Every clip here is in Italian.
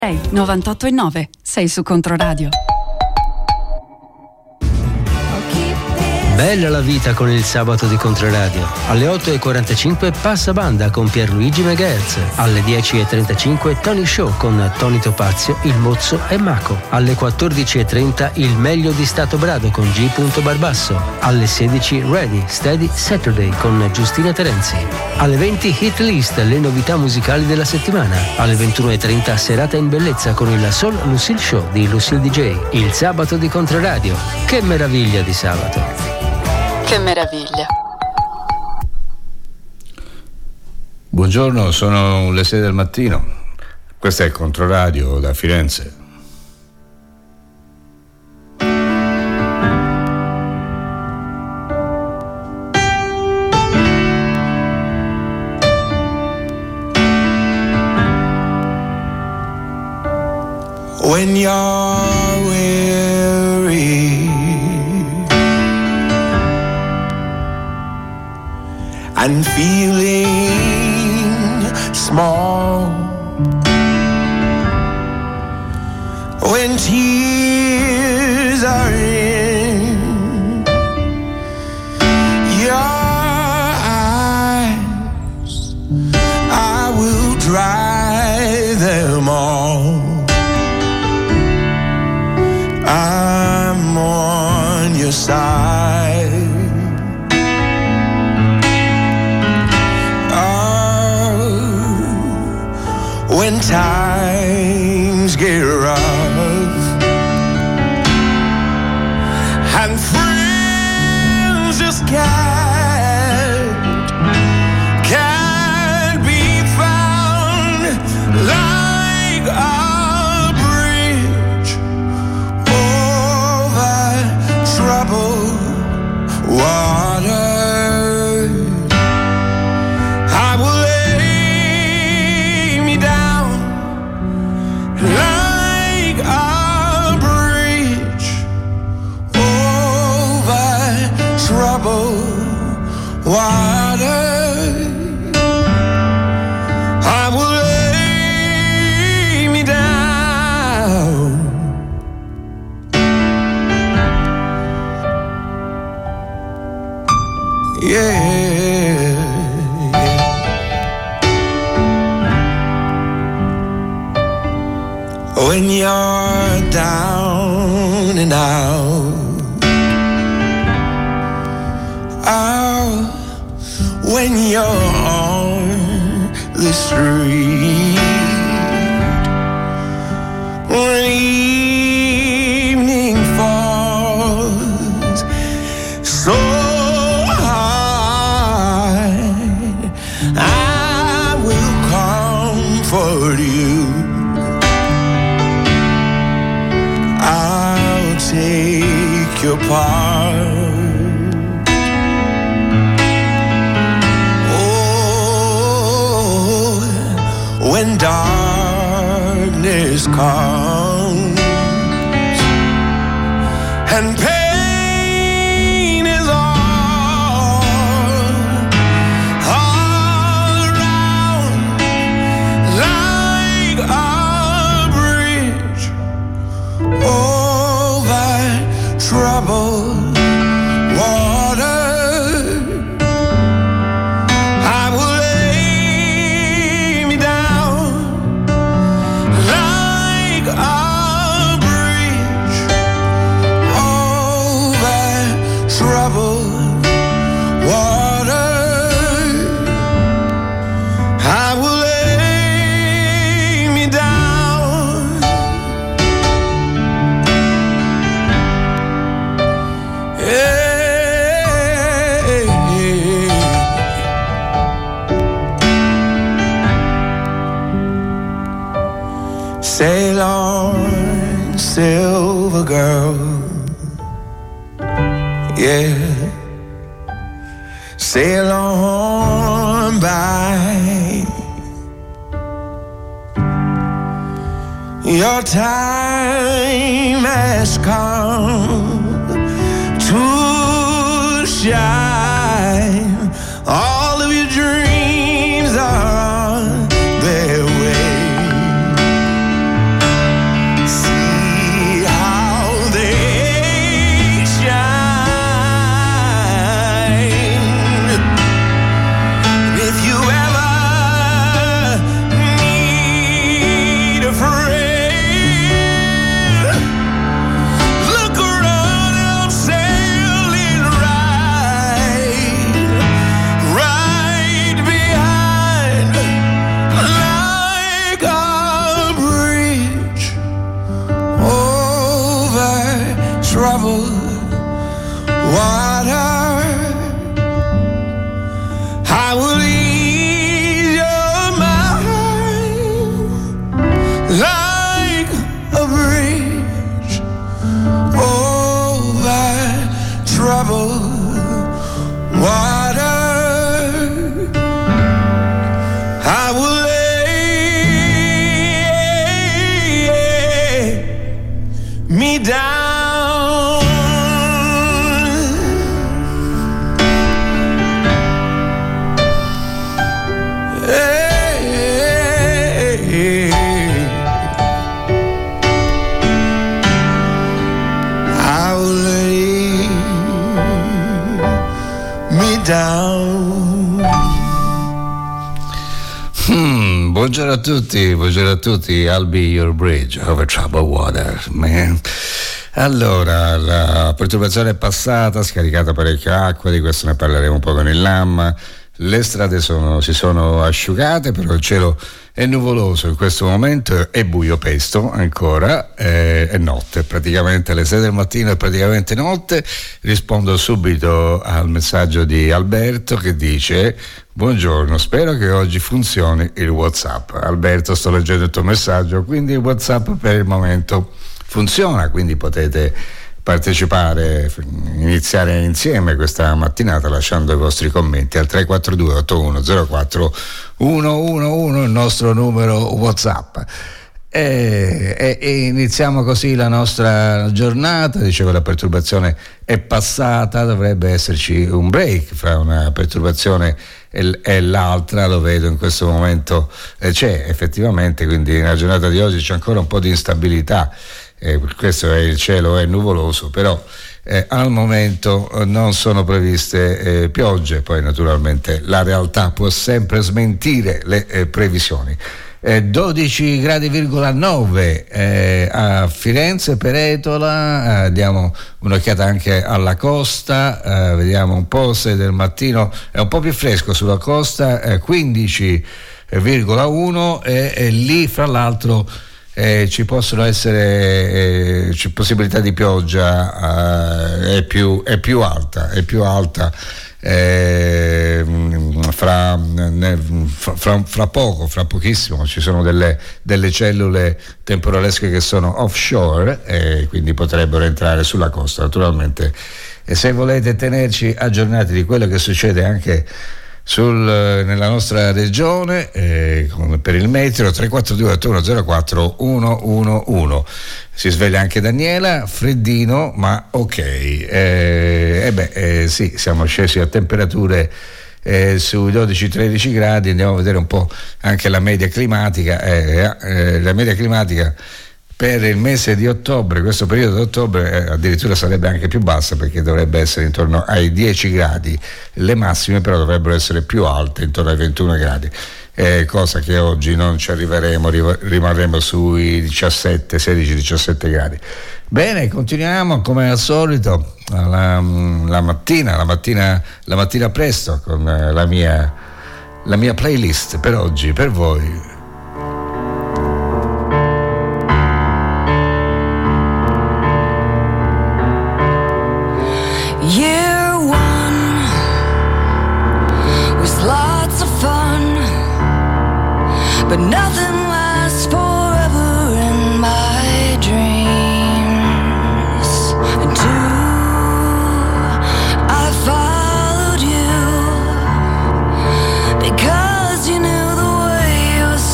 98.9, sei su Controradio. Bella la vita con il sabato di Controradio. Alle 8.45 passa banda con Pierluigi Megahertz. Alle 10.35 Tony Show con Tony Topazio, Il Mozzo e Maco. Alle 14.30 il meglio di Stato Brado con G. Barbasso. Alle 16 Ready, Steady, Saturday con Giustina Terenzi. Alle 20 Hit List, le novità musicali della settimana. Alle 21.30 Serata in bellezza con il Soul Lucille Show di Lucille DJ. Il sabato di Controradio. Che meraviglia di sabato! Che meraviglia. Buongiorno, sono le 6 del mattino. Questo è il Controradio da Firenze. When you're weary and feeling small, when tears are in your eyes, I will dry them all. I'm on your side. When times get rough and friends just can't be found, like a bridge over troubled water. I will like a bridge over troubled water. I will lay me down. Yeah. When you're down and out, when you're on the street, when evening falls so hard, I will comfort you. I'll take your part. Oh, when darkness comes and pain is all around, like a bridge over troubled water, I will lay me down like a bridge over troubled water. I will lay me down. Sail on, silver girl, yeah. Sail on by. Your time has come to shine. All of your dreams are on their way. water. I will ease your mind like a bridge over troubled water. I will lay me down. Buongiorno a tutti, I'll be your bridge over troubled water, man. Allora, la perturbazione è passata, scaricata parecchia acqua, di questo ne parleremo un po' con il LAM. Le strade si sono asciugate, però il cielo è nuvoloso in questo momento, è buio pesto ancora, è notte, praticamente alle 6 del mattino è praticamente notte. Rispondo subito al messaggio di Alberto che dice: buongiorno, spero che oggi funzioni il WhatsApp. Alberto, sto leggendo il tuo messaggio, quindi il WhatsApp per il momento funziona, quindi potete partecipare, iniziare insieme questa mattinata lasciando i vostri commenti al 342 8104 111, il nostro numero WhatsApp. E iniziamo così la nostra giornata. Dicevo, la perturbazione è passata, dovrebbe esserci un break fra una perturbazione e l'altra, lo vedo in questo momento, c'è effettivamente, quindi nella giornata di oggi c'è ancora un po' di instabilità. Questo è, il cielo è nuvoloso, però al momento non sono previste piogge. Poi naturalmente la realtà può sempre smentire le previsioni. 12,9 a Firenze, Peretola, diamo un'occhiata anche alla costa, vediamo un po' se del mattino è un po' più fresco sulla costa, 15,1 e lì fra l'altro ci possono essere c'è possibilità di pioggia, è più alta fra pochissimo ci sono delle cellule temporalesche che sono offshore, quindi potrebbero entrare sulla costa naturalmente. E se volete tenerci aggiornati di quello che succede anche nella nostra regione, per il meteo 342 8104 111. Si sveglia anche Daniela, freddino ma ok, sì, siamo scesi a temperature sui 12-13 gradi. Andiamo a vedere un po' anche la media climatica. La media climatica per il mese di ottobre, questo periodo di ottobre, addirittura sarebbe anche più bassa, perché dovrebbe essere intorno ai 10 gradi, le massime però dovrebbero essere più alte, intorno ai 21 gradi, cosa che oggi non ci arriveremo, rimarremo sui 16-17 gradi. Bene, continuiamo come al solito la mattina presto con la mia playlist per oggi, per voi. Year one was lots of fun, but nothing lasts forever in my dreams. And two, I followed you because you knew the way was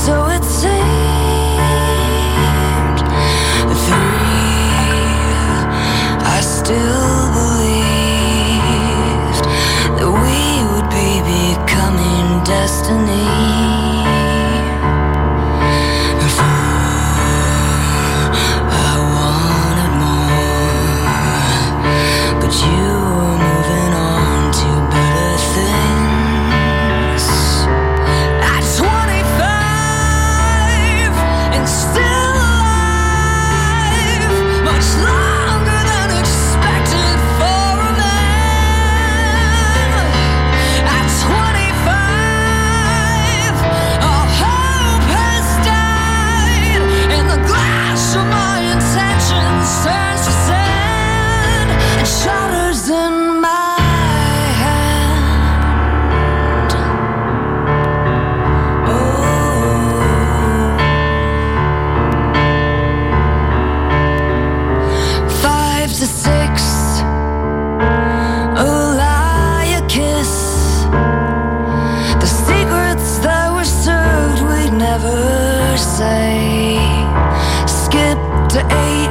to 8.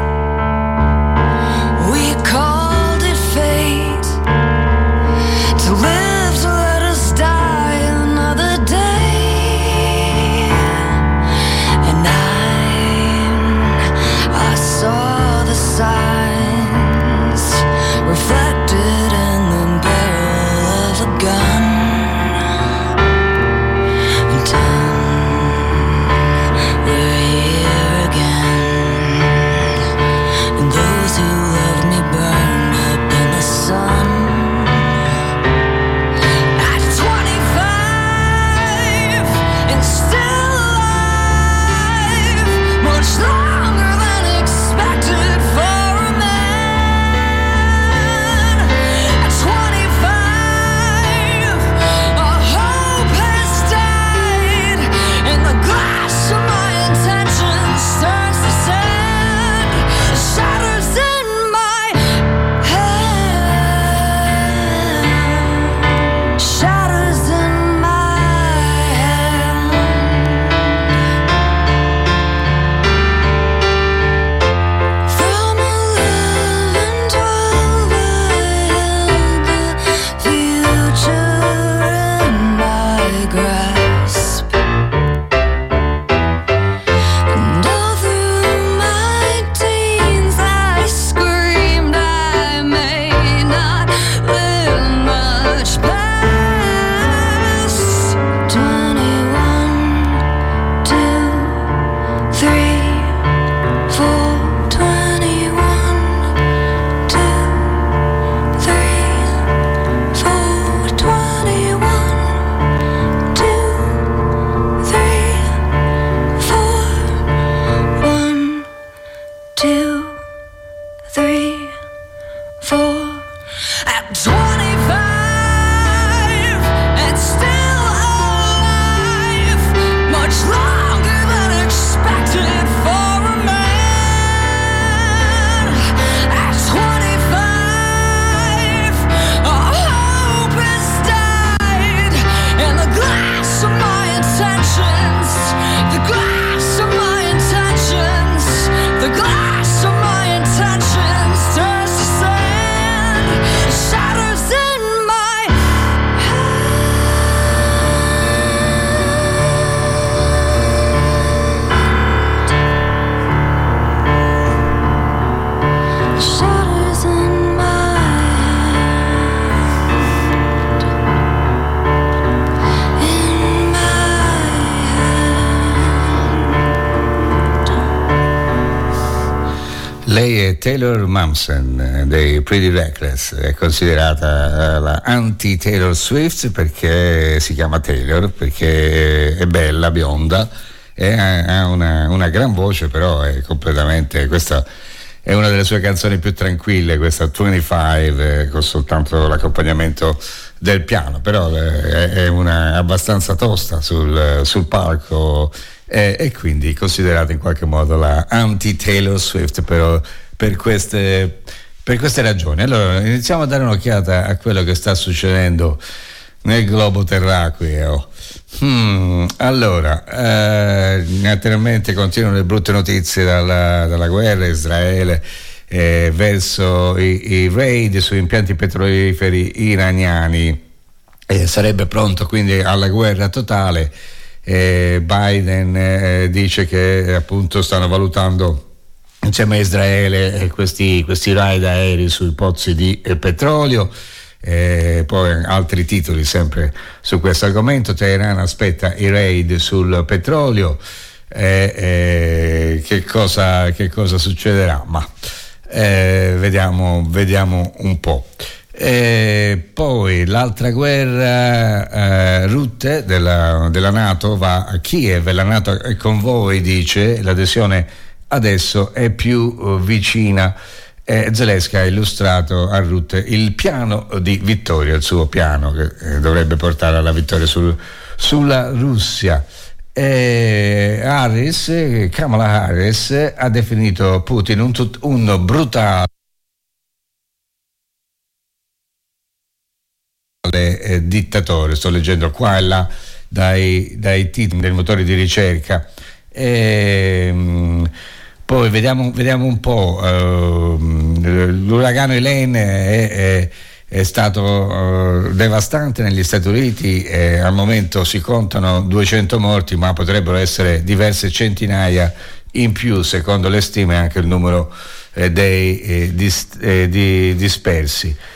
We called it fate, to live to let us die another day. And 9, I saw the signs reflected in the barrel of a gun. And 10, we're here again, and those who loved me burned up in the sun. At 25 and still alive, much longer than expected for a man. At 25, our hope has died, and the glass of my intentions turns to sand, shatters in my hand, shatters in my hand. From 11, 12, I held the future in my grasp. And all through my teens I screamed I may not live much past 21, 2, 3, 4, 21, 2, 3, 4, 21, 2, 3, 4, 1, 2, 3, 4. At 25 and still alive, much longer than expected for a man. At 25, our hope has died, and the glass of my intentions, the glass of my intentions, the glass of my intentions turns to sand, shatters in my hand, shatters in my hand, in my hand. Lei è Taylor Momsen dei Pretty Reckless, è considerata la anti-Taylor Swift perché si chiama Taylor, perché è bella, bionda, e ha una gran voce, però è completamente, questa è una delle sue canzoni più tranquille, questa 25, con soltanto l'accompagnamento del piano, però è una abbastanza tosta sul palco, e quindi considerata in qualche modo la anti-Taylor Swift per queste ragioni. Allora iniziamo a dare un'occhiata a quello che sta succedendo nel globo terracqueo. Allora, naturalmente continuano le brutte notizie dalla guerra. Israele verso i raid su impianti petroliferi iraniani, sarebbe pronto quindi alla guerra totale. Biden dice che appunto stanno valutando insieme a Israele questi raid aerei sui pozzi di petrolio. Poi altri titoli sempre su questo argomento. Teheran aspetta i raid sul petrolio. Che cosa succederà? Ma vediamo un po'. Poi l'altra guerra, Rutte della NATO va a Kiev, la NATO è con voi, dice, l'adesione adesso è più vicina. Zelensky ha illustrato a Rutte il piano di vittoria, il suo piano che dovrebbe portare alla vittoria sulla Russia. Kamala Harris ha definito Putin un brutale dittatore. Sto leggendo qua e là dai titoli dei motori di ricerca. Poi vediamo un po', l'uragano Elaine è stato devastante negli Stati Uniti, al momento si contano 200 morti, ma potrebbero essere diverse centinaia in più, secondo le stime, anche il numero dei dispersi.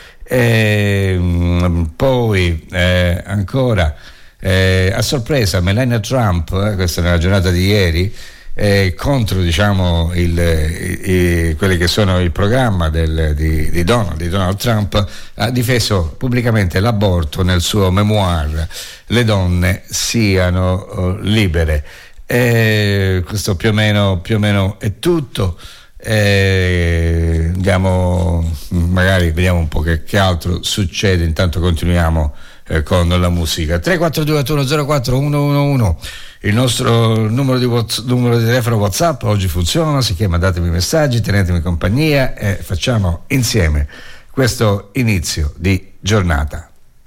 Poi ancora a sorpresa Melania Trump, questa nella giornata di ieri, contro diciamo quelli che sono il programma di Donald Trump, ha difeso pubblicamente l'aborto nel suo memoir Le donne siano libere. Questo più o meno è tutto. Magari vediamo un po' che altro succede, intanto continuiamo con la musica. 342-8104-111 il nostro numero di telefono WhatsApp oggi funziona, si chiama datemi messaggi, tenetemi compagnia e facciamo insieme questo inizio di giornata.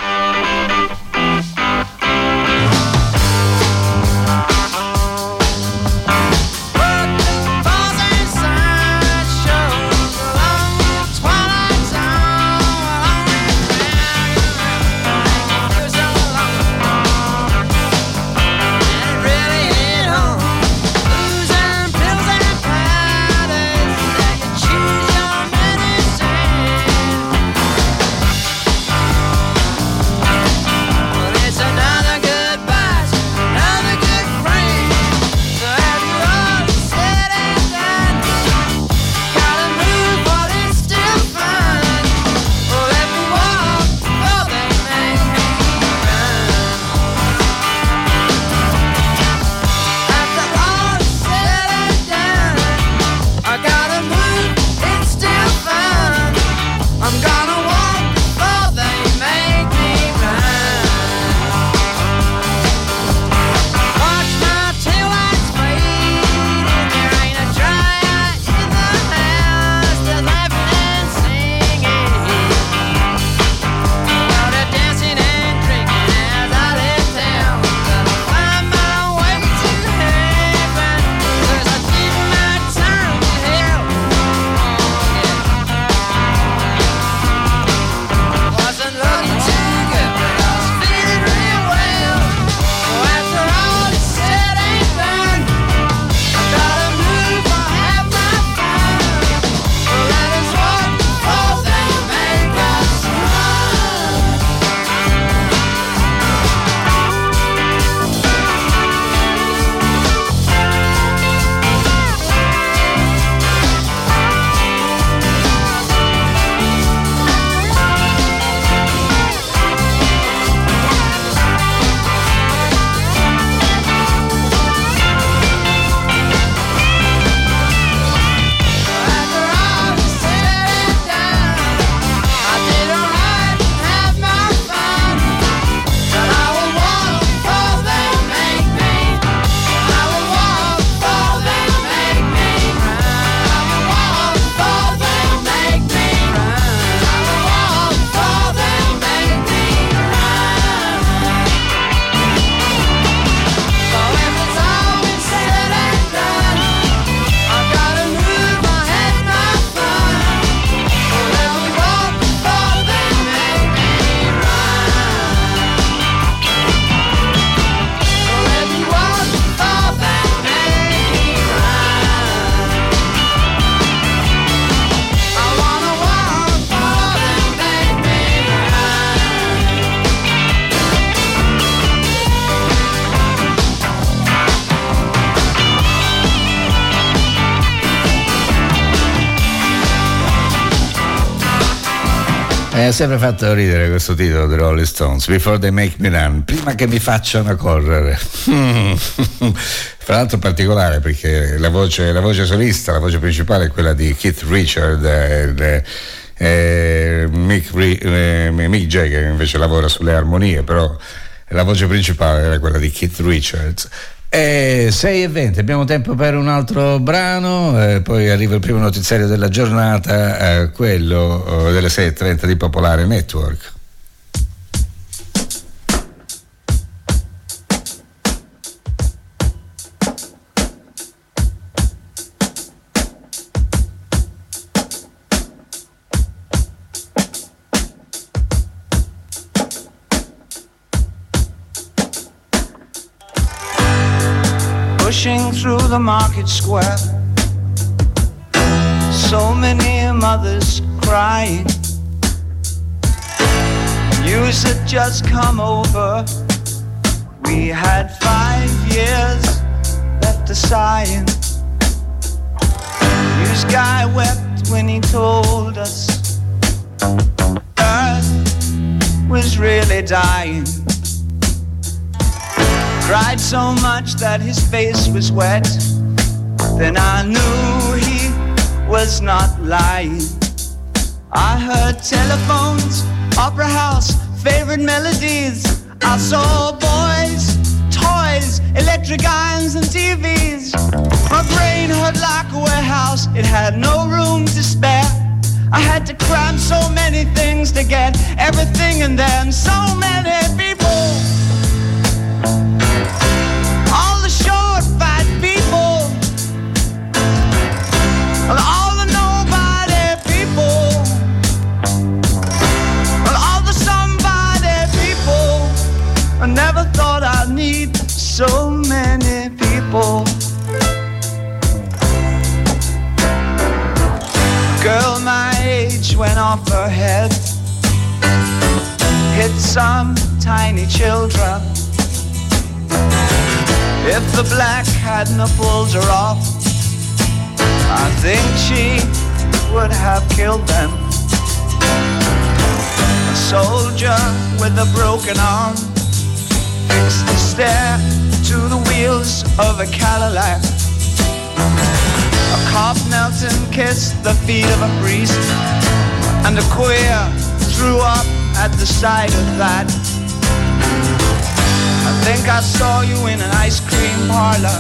Mi ha sempre fatto ridere questo titolo dei Rolling Stones, Before They Make Me Run, prima che mi facciano correre. Fra l'altro particolare perché la voce solista, la voce principale è quella di Keith Richard, Mick Jagger invece lavora sulle armonie, però la voce principale era quella di Keith Richards. 6:20, abbiamo tempo per un altro brano, poi arriva il primo notiziario della giornata, quello delle 6:30 di Popolare Network. the market square. So many mothers crying. News had just come over. We had 5 years left to sighing. News guy wept when he told us Earth was really dying. Cried so much that his face was wet. Then I knew he was not lying. I heard telephones, opera house, favorite melodies. I saw boys, toys, electric irons and TVs. My brain hurt like a warehouse, it had no room to spare. I had to cram so many things to get everything in them. So many people, all the short, fat people, all the nobody people, all the somebody people. I never thought I'd need so many people. Girl my age went off her head, hit some tiny children. If the black hadn't pulled her off, I think she would have killed them. A soldier with a broken arm fixed the stair to the wheels of a Cadillac. A cop knelt and kissed the feet of a priest, and a queer threw up at the sight of that. I think I saw you in an ice cream parlor,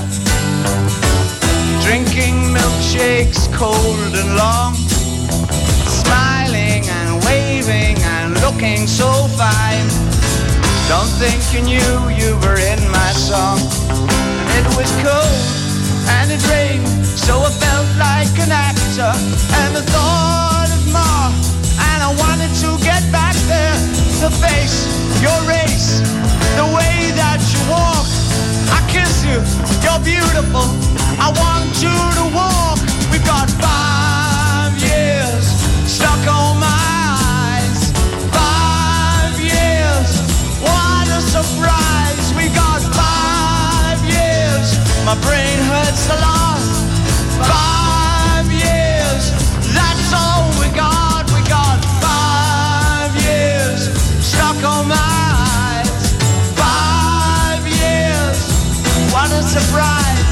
drinking milkshakes cold and long, smiling and waving and looking so fine. Don't think you knew you were in my song. And it was cold and it rained, so I felt like an actor. And the thought of more, and I wanted to get back there to face your race, the way that you walk. I kiss you, you're beautiful, I want you to walk. We've got 5 years stuck on my eyes. 5 years, what a surprise. We got 5 years, my brain hurts a lot. 5 years, that's all we got. We got 5 years stuck on my eyes. 5 years, what a surprise.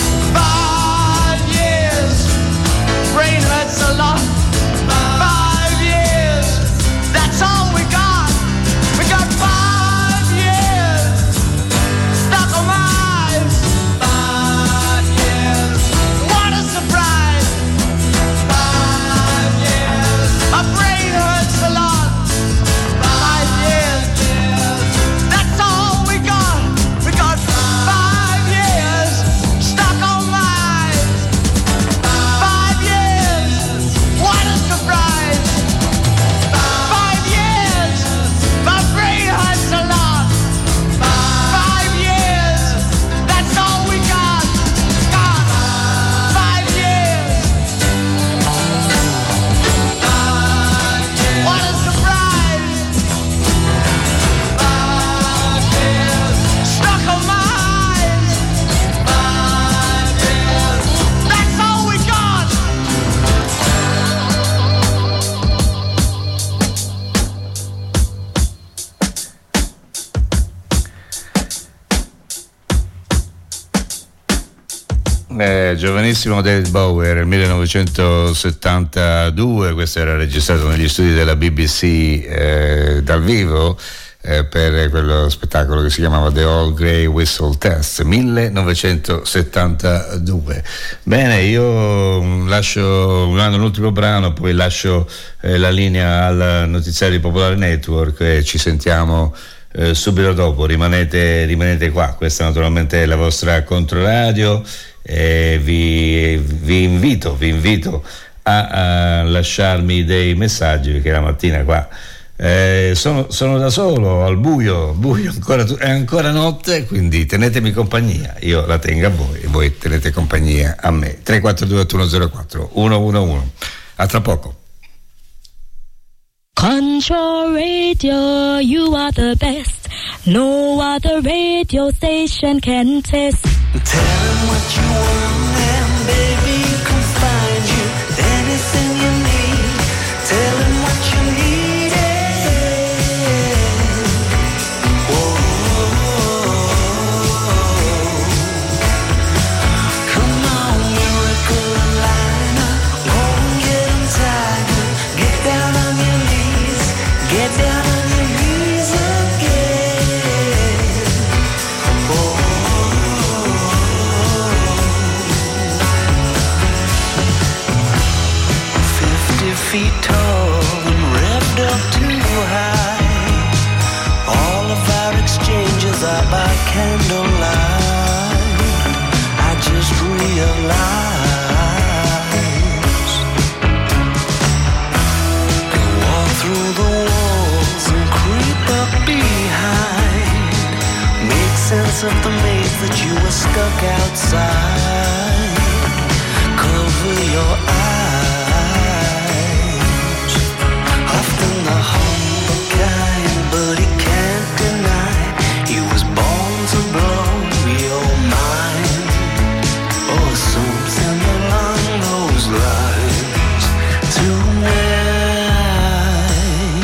5 years, brain hurts a lot. 5 years, that's all we got. We got 5 years stuck on my eyes. 5 years, what a surprise. 5 years, my brain hurts a lot. 5 years, that's all we got. We got 5 years stuck on my eyes. 5 years, what a surprise. 5 years, my brain hurts a lot. 5 years, that's all we got. Got 5 years. What a surprise. 5 years, stuck on my eyes. 5 years, that's all we got. Giovanissimo David Bowie, era il 1972, questo era registrato negli studi della BBC dal vivo per quello spettacolo che si chiamava The Old Grey Whistle Test, 1972. Bene, io mando l'ultimo brano, poi lascio la linea al notiziario di Popolare Network e ci sentiamo subito dopo. Rimanete qua, questa naturalmente è la vostra Controradio. Vi invito a lasciarmi dei messaggi, perché la mattina qua Sono da solo, al buio è ancora notte, quindi tenetemi compagnia, io la tengo a voi e voi tenete compagnia a me. 342 8104 111. A tra poco. Control Radio, you are the best. No other radio station can test. Tell him what you want and baby can find you anything you need. Tell him what you need. Come on, miracle liner, go and get him tiger. Get down on your knees, get down on your knees again. Feet tall and revved up too high. All of our exchanges are by candlelight. I just realized you walk through the walls and creep up behind. Make sense of the maze that you were stuck outside. Cover your eyes. Often the humble kind, but he can't deny he was born to blow your mind, or something along those lines. Tonight,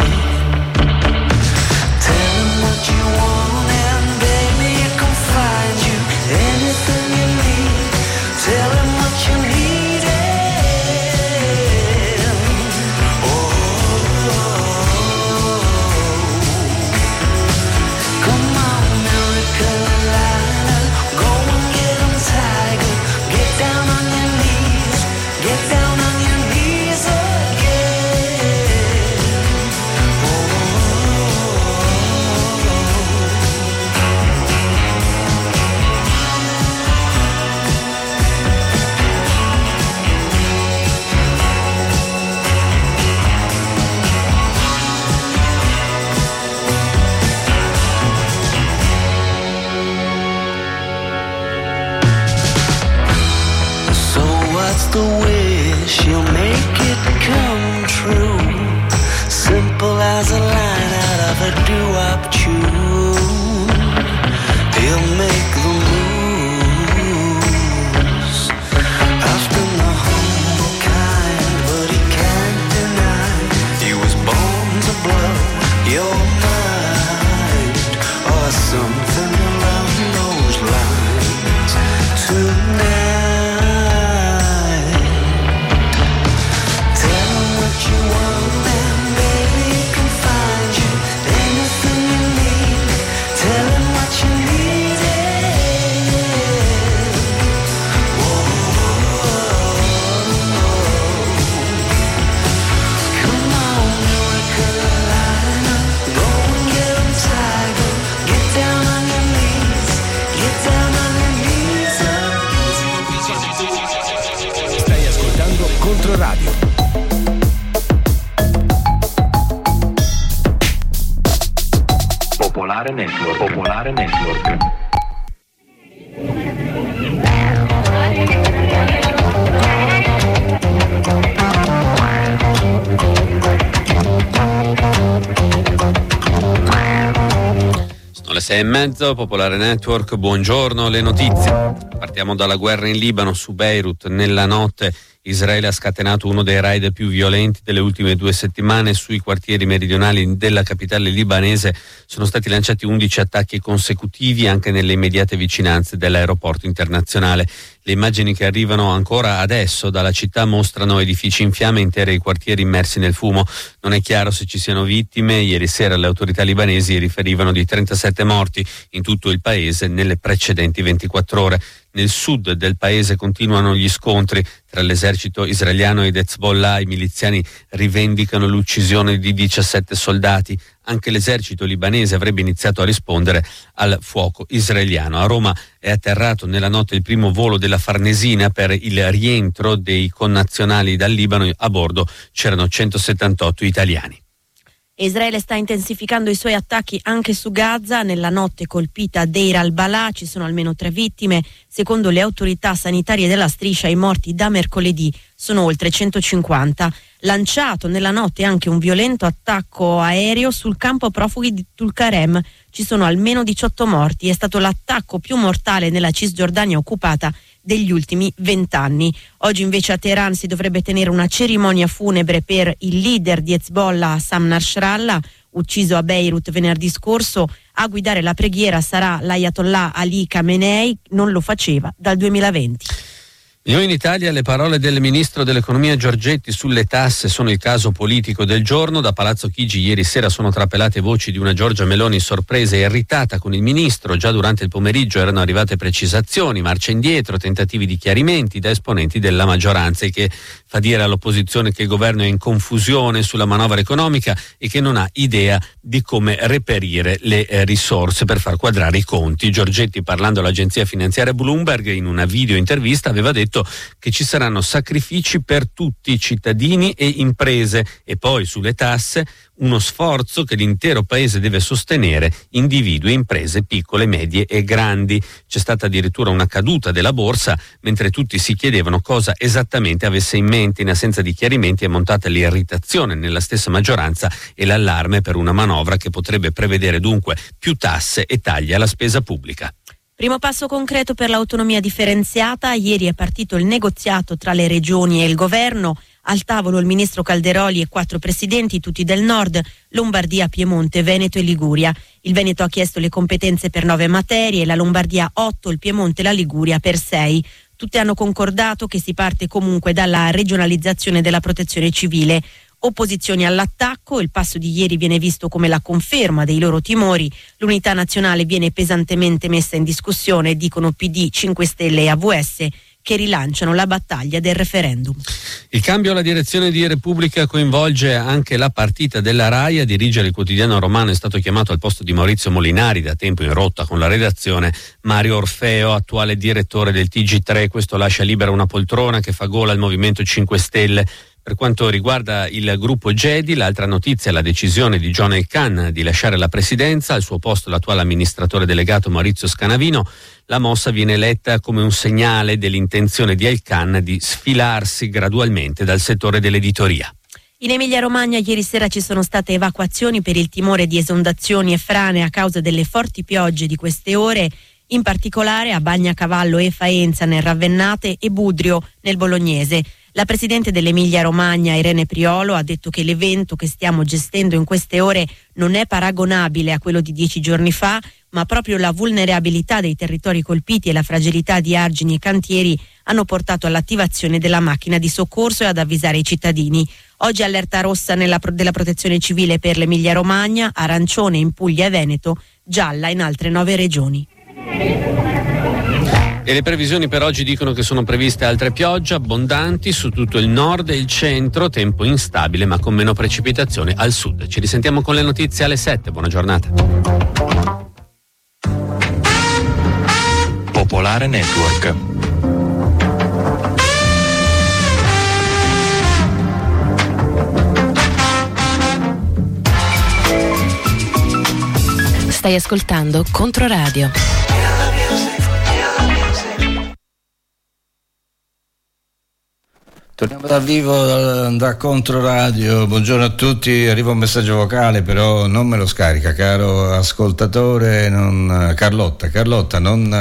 tell him what you want and baby he can find you anything you need. Tell him what you need. The wish, you'll make it come true. Simple as a line out of a doo-wop tune. He'll make the moves. Often the humble kind, but he can't deny he was born to blow your mind, or something along those lines. Tonight, Radio. Popolare Network. Popolare Network. Sono le 6:30, Popolare Network, buongiorno, le notizie. Partiamo dalla guerra in Libano, su Beirut. Nella notte Israele ha scatenato uno dei raid più violenti delle ultime 2 settimane. Sui quartieri meridionali della capitale libanese sono stati lanciati 11 attacchi consecutivi anche nelle immediate vicinanze dell'aeroporto internazionale. Le immagini che arrivano ancora adesso dalla città mostrano edifici in fiamme e interi quartieri immersi nel fumo. Non è chiaro se ci siano vittime. Ieri sera le autorità libanesi riferivano di 37 morti in tutto il paese nelle precedenti 24 ore. Nel sud del paese continuano gli scontri tra l'esercito israeliano ed Hezbollah. I miliziani rivendicano l'uccisione di 17 soldati. Anche l'esercito libanese avrebbe iniziato a rispondere al fuoco israeliano. A Roma è atterrato nella notte il primo volo della Farnesina per il rientro dei connazionali dal Libano. A bordo c'erano 178 italiani. e Israele sta intensificando i suoi attacchi anche su Gaza. Nella notte colpita a Deir al-Balà ci sono almeno 3 vittime. Secondo le autorità sanitarie della striscia, i morti da mercoledì sono oltre 150. Lanciato nella notte anche un violento attacco aereo sul campo profughi di Tulkarem. Ci sono almeno 18 morti. È stato l'attacco più mortale nella Cisgiordania occupata degli ultimi 20 anni. Oggi invece a Teheran si dovrebbe tenere una cerimonia funebre per il leader di Hezbollah, Hassan Nasrallah, ucciso a Beirut venerdì scorso. A guidare la preghiera sarà l'Ayatollah Ali Khamenei, non lo faceva dal 2020. Noi in Italia le parole del ministro dell'economia Giorgetti sulle tasse sono il caso politico del giorno. Da Palazzo Chigi ieri sera sono trapelate voci di una Giorgia Meloni sorpresa e irritata con il ministro. Già durante il pomeriggio erano arrivate precisazioni, marcia indietro, tentativi di chiarimenti da esponenti della maggioranza, e che fa dire all'opposizione che il governo è in confusione sulla manovra economica e che non ha idea di come reperire le risorse per far quadrare i conti. Giorgetti, parlando all'agenzia finanziaria Bloomberg in una video intervista, aveva detto che ci saranno sacrifici per tutti i cittadini e imprese, e poi sulle tasse uno sforzo che l'intero paese deve sostenere, individui, imprese piccole, medie e grandi. C'è stata addirittura una caduta della borsa mentre tutti si chiedevano cosa esattamente avesse in mente. In assenza di chiarimenti è montata l'irritazione nella stessa maggioranza e l'allarme per una manovra che potrebbe prevedere dunque più tasse e tagli alla spesa pubblica. Primo passo concreto per l'autonomia differenziata. Ieri è partito il negoziato tra le regioni e il governo. Al tavolo il ministro Calderoli e 4 presidenti, tutti del nord: Lombardia, Piemonte, Veneto e Liguria. Il Veneto ha chiesto le competenze per 9 materie, la Lombardia 8, il Piemonte e la Liguria per 6. Tutte hanno concordato che si parte comunque dalla regionalizzazione della protezione civile. Opposizioni all'attacco, il passo di ieri viene visto come la conferma dei loro timori. L'unità nazionale viene pesantemente messa in discussione, dicono PD, 5 Stelle e AVS, che rilanciano la battaglia del referendum. Il cambio alla direzione di Repubblica coinvolge anche la partita della RAI. A dirigere il quotidiano romano è stato chiamato al posto di Maurizio Molinari, da tempo in rotta con la redazione, Mario Orfeo, attuale direttore del TG3. Questo lascia libera una poltrona che fa gola al Movimento 5 Stelle. Per quanto riguarda il gruppo Gedi, l'altra notizia è la decisione di John El Khan di lasciare la presidenza. Al suo posto l'attuale amministratore delegato Maurizio Scanavino. La mossa viene letta come un segnale dell'intenzione di El Khan di sfilarsi gradualmente dal settore dell'editoria. In Emilia-Romagna ieri sera ci sono state evacuazioni per il timore di esondazioni e frane a causa delle forti piogge di queste ore, in particolare a Bagnacavallo e Faenza nel Ravennate e Budrio nel Bolognese. La presidente dell'Emilia-Romagna, Irene Priolo, ha detto che l'evento che stiamo gestendo in queste ore non è paragonabile a quello di 10 giorni fa, ma proprio la vulnerabilità dei territori colpiti e la fragilità di argini e cantieri hanno portato all'attivazione della macchina di soccorso e ad avvisare i cittadini. Oggi allerta rossa della protezione civile per l'Emilia-Romagna, arancione in Puglia e Veneto, gialla in altre 9 regioni. E le previsioni per oggi dicono che sono previste altre piogge abbondanti su tutto il nord e il centro, tempo instabile ma con meno precipitazioni al sud. Ci risentiamo con le notizie alle 7, buona giornata. Popolare Network. Stai ascoltando Controradio. Torniamo dal vivo da Controradio. Buongiorno a tutti. Arriva un messaggio vocale, però non me lo scarica, caro ascoltatore. Carlotta,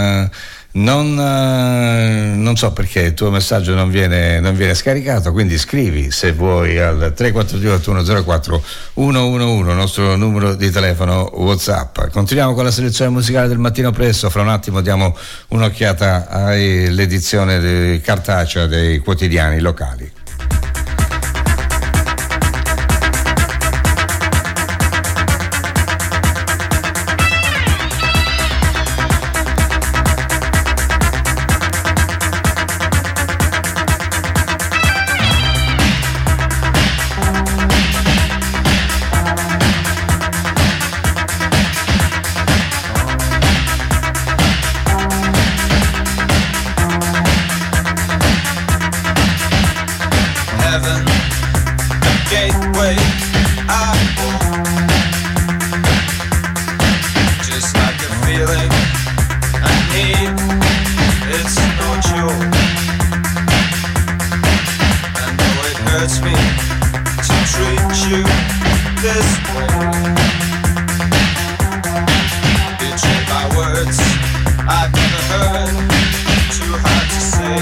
non so perché il tuo messaggio non viene scaricato, quindi scrivi se vuoi al 342-8104-111, nostro numero di telefono WhatsApp. Continuiamo con la selezione musicale del mattino presto. Fra un attimo diamo un'occhiata all'edizione cartacea dei quotidiani locali. Gateway Just like a feeling I need, it's no joke. I know it hurts me to treat you this way. Betrayed by words I've never heard, too hard to say.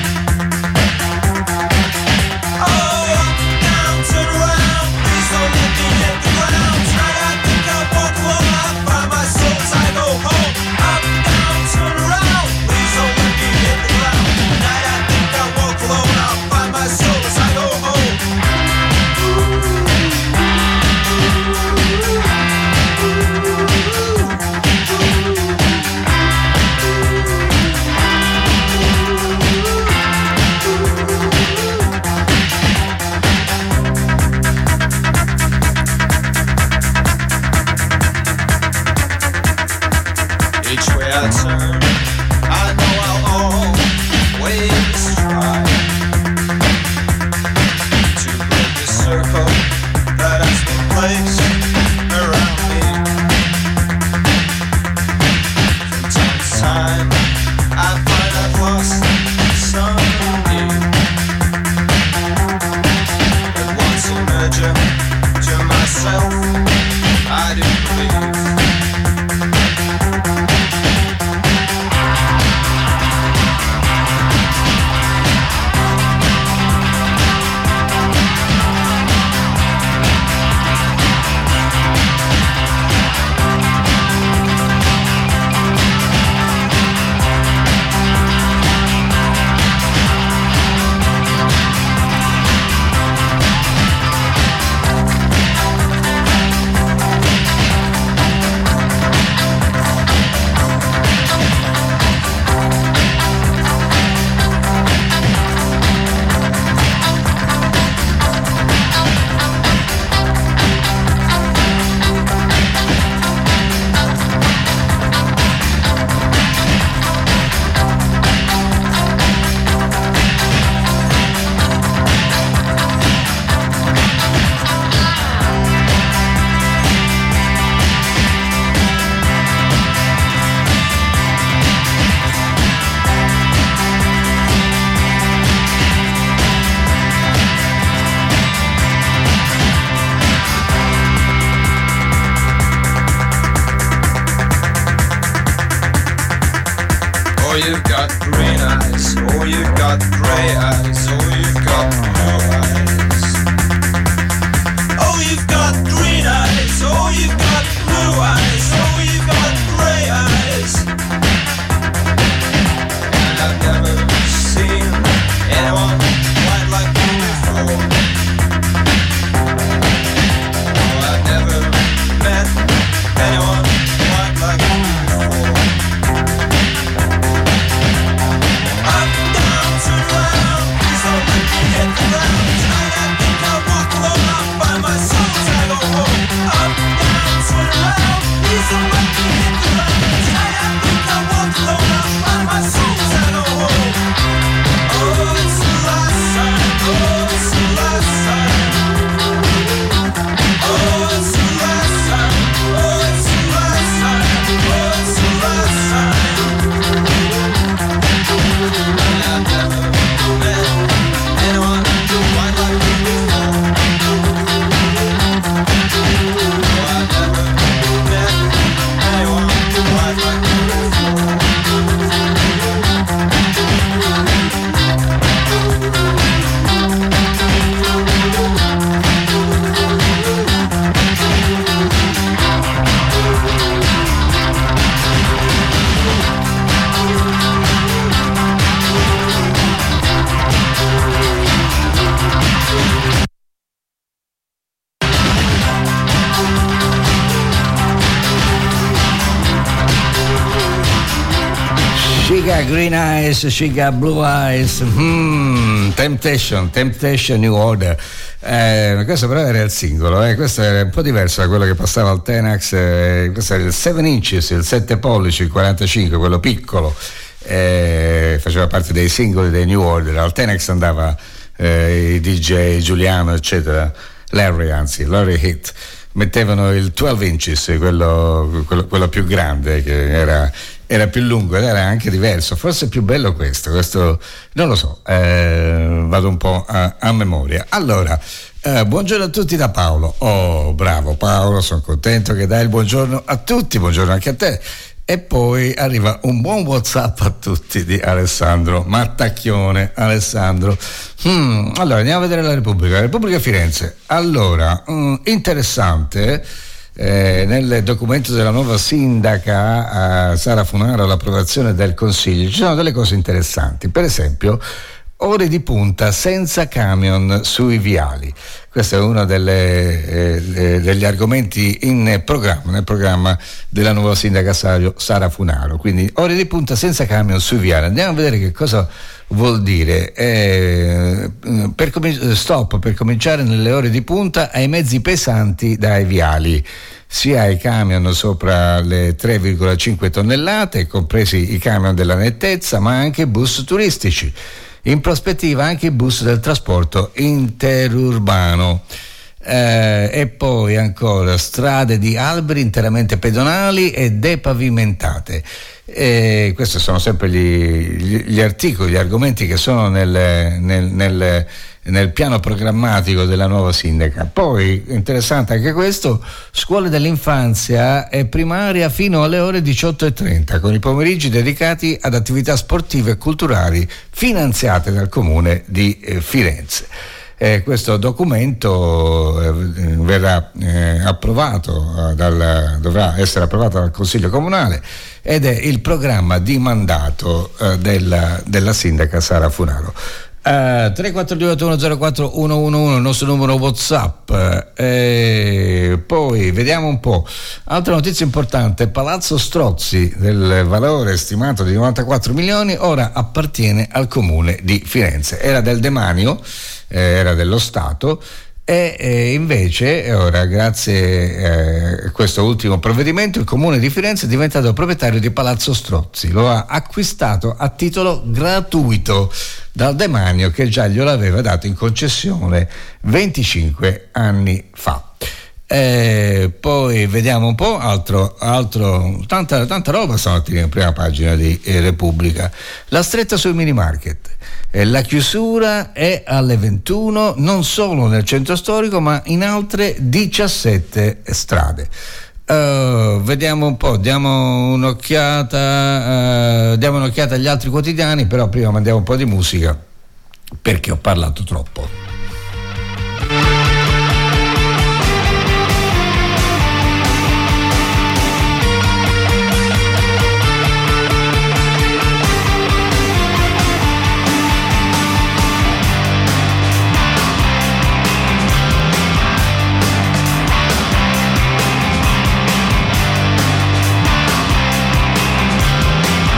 Oh, up, down, turn around, please don't let me hit the ground. Tonight I think I'll walk alone, I'll find my soul as I go home. Up, down, turn around, please don't let me hit the ground. Tonight I think I'll walk alone, I'll find my soul as I go home. Each way I turn, I know I'll always try to break the circle that has been placed around me. From time to time, I find I've lost some of me. But once emerging to myself, I do believe. Oh, you've got green eyes, oh, you've got grey eyes, oh, you've got blue eyes. Oh, you've got green eyes, oh, you've got blue eyes, oh, you've got grey eyes. And I've never seen anyone quite like you before. Oh, I've never met anyone quite like you before. Hit the ground, tonight I think I'll walk alone, I'll find my soul as I go home. Up, down, turn around, please don't let me hit the ground. Tonight I think I'll walk alone, I'll find my soul as I go home. Oh, it's the last time, oh, it's the last time. Oh, it's the last time, oh, it's the last time, oh, it's the last time. And I've never met anyone quite like you before. Oh, I've never met anyone quite like you before. She got green eyes, she got blue eyes. Temptation, New Order. Questo però era il singolo, questo era un po' diverso da quello che passava al Tenax. Questo era il 7 inches, il 7 pollici, il 45, quello piccolo. Faceva parte dei singoli dei New Order. Al Tenax andava i DJ Giuliano, eccetera. Larry Heat, mettevano il 12 inches, quello più grande, che era più lungo ed era anche diverso, forse è più bello questo non lo so, vado un po' a memoria. Allora, buongiorno a tutti da Paolo. Oh, bravo Paolo, sono contento che dai il buongiorno a tutti, buongiorno anche a te. E poi arriva un buon WhatsApp a tutti di Alessandro Mattacchione. Alessandro, allora andiamo a vedere la Repubblica Firenze. Allora, interessante, nel documento della nuova sindaca Sara Funaro, l'approvazione del Consiglio, ci sono delle cose interessanti. Per esempio, ore di punta senza camion sui viali. Questo è uno degli argomenti nel programma della nuova sindaca Sara Funaro. Quindi ore di punta senza camion sui viali. Andiamo a vedere che cosa vuol dire. Stop per cominciare nelle ore di punta ai mezzi pesanti dai viali, sia ai camion sopra le 3,5 tonnellate, compresi i camion della nettezza, ma anche bus turistici. In prospettiva anche i bus del trasporto interurbano. E poi ancora strade di alberi interamente pedonali e depavimentate. Questi sono sempre gli articoli, gli argomenti che sono nel piano programmatico della nuova sindaca. Poi interessante anche questo: scuole dell'infanzia e primaria fino alle ore 18:30, con i pomeriggi dedicati ad attività sportive e culturali finanziate dal comune di Firenze. Questo documento verrà approvato dovrà essere approvato dal Consiglio Comunale ed è il programma di mandato della sindaca Sara Funaro. 34281041111 il nostro numero WhatsApp. Poi vediamo un po'. Altra notizia importante: Palazzo Strozzi, del valore stimato di 94 milioni, ora appartiene al comune di Firenze. Era del demanio, era dello Stato, e invece ora, grazie a questo ultimo provvedimento, il comune di Firenze è diventato proprietario di Palazzo Strozzi. Lo ha acquistato a titolo gratuito dal demanio, che già glielo aveva dato in concessione 25 anni fa. Poi vediamo un po' altro tanta roba stamattina in prima pagina di Repubblica. La stretta sui mini market, la chiusura è alle 21 non solo nel centro storico ma in altre 17 strade. Vediamo un po', diamo un'occhiata agli altri quotidiani, però prima mandiamo un po' di musica perché ho parlato troppo.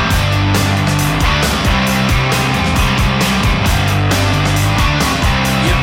You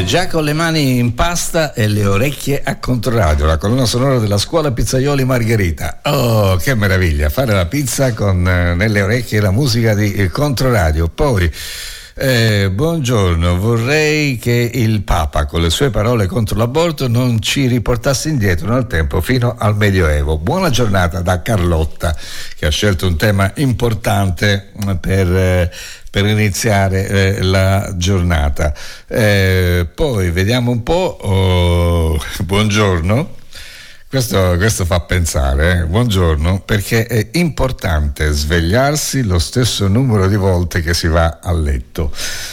Già con le mani in pasta e le orecchie a Controradio, la colonna sonora della scuola pizzaioli Margherita. Oh, che meraviglia, fare la pizza con nelle orecchie la musica di Controradio. Poi buongiorno, vorrei che il Papa con le sue parole contro l'aborto non ci riportasse indietro nel tempo fino al Medioevo. Buona giornata da Carlotta, che ha scelto un tema importante per iniziare la giornata. Poi vediamo un po'. Buongiorno. Questo fa pensare, buongiorno, perché è importante svegliarsi lo stesso numero di volte che si va a letto.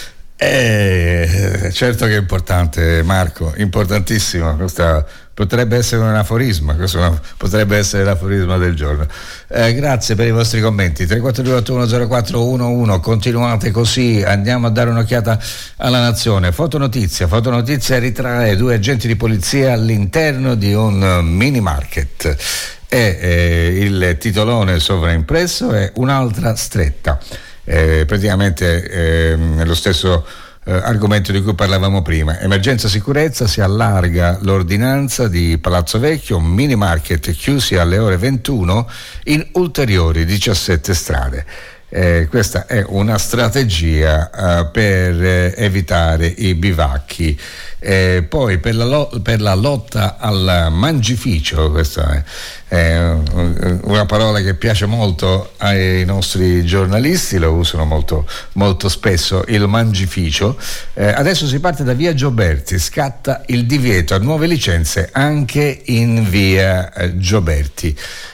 Certo che è importante, Marco, importantissimo. Questa potrebbe essere un aforisma, potrebbe essere l'aforisma del giorno. Grazie per i vostri commenti. 342810411, continuate così, andiamo a dare un'occhiata alla Nazione. Fotonotizia ritrae 2 agenti di polizia all'interno di un mini market. Il titolone sovraimpresso è un'altra stretta. Praticamente lo stesso argomento di cui parlavamo prima. Emergenza sicurezza, si allarga l'ordinanza di Palazzo Vecchio, mini market chiusi alle ore 21 in ulteriori 17 strade. Questa è una strategia per evitare i bivacchi. Poi per la lotta al mangificio, questa è una parola che piace molto ai nostri giornalisti, lo usano molto, molto spesso, il mangificio. Adesso si parte da via Gioberti, scatta il divieto a nuove licenze anche in via Gioberti.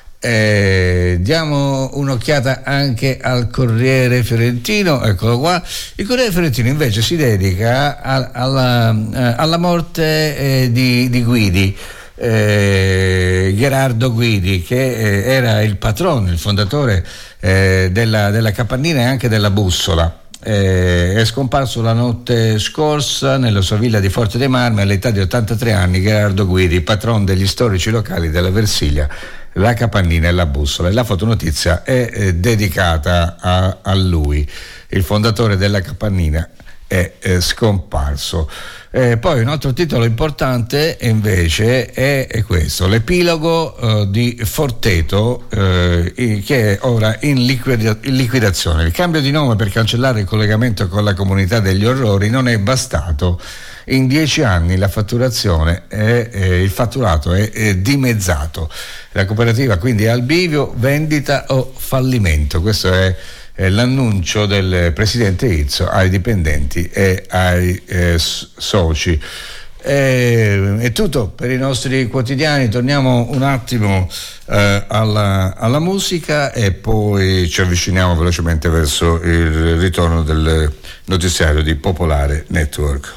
Diamo un'occhiata anche al Corriere Fiorentino, eccolo qua. Il Corriere Fiorentino invece si dedica alla morte di Guidi, Gherardo Guidi, che era il patrono, il fondatore della Capannina e anche della Bussola. È scomparso la notte scorsa nella sua villa di Forte dei Marmi all'età di 83 anni Gherardo Guidi, patron degli storici locali della Versilia, la Capannina e la Bussola. E la fotonotizia è dedicata a lui. Il fondatore della Capannina è scomparso. Poi un altro titolo importante invece è questo: l'epilogo di Forteto, che è ora in liquidazione. Il cambio di nome per cancellare il collegamento con la comunità degli orrori non è bastato. In 10 anni la fatturazione il fatturato è dimezzato. La cooperativa quindi è al bivio, vendita o fallimento. Questo è l'annuncio del presidente Izzo ai dipendenti e ai soci. È tutto per i nostri quotidiani. Torniamo un attimo alla musica e poi ci avviciniamo velocemente verso il ritorno del notiziario di Popolare Network.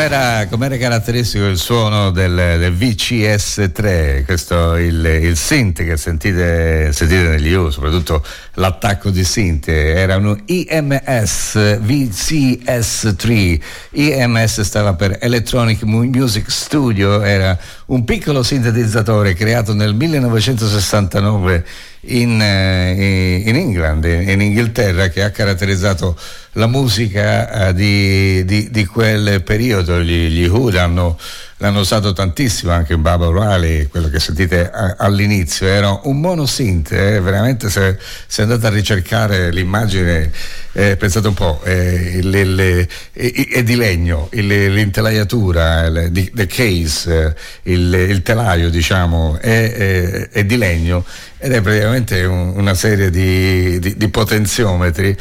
Com'era caratteristico il suono del VCS3, questo il synth che sentite negli U, soprattutto l'attacco di synth, era un EMS VCS3. EMS stava per Electronic Music Studio, era un piccolo sintetizzatore creato nel 1969 in England, in Inghilterra, che ha caratterizzato la musica di quel periodo. Gli Who l'hanno usato tantissimo, anche in Baba O'Reilly, quello che sentite all'inizio era un monosynth, veramente se andate a ricercare l'immagine, pensate un po', è di legno, l'intelaiatura, the case, il telaio, diciamo, è di legno, ed è praticamente una serie di potenziometri.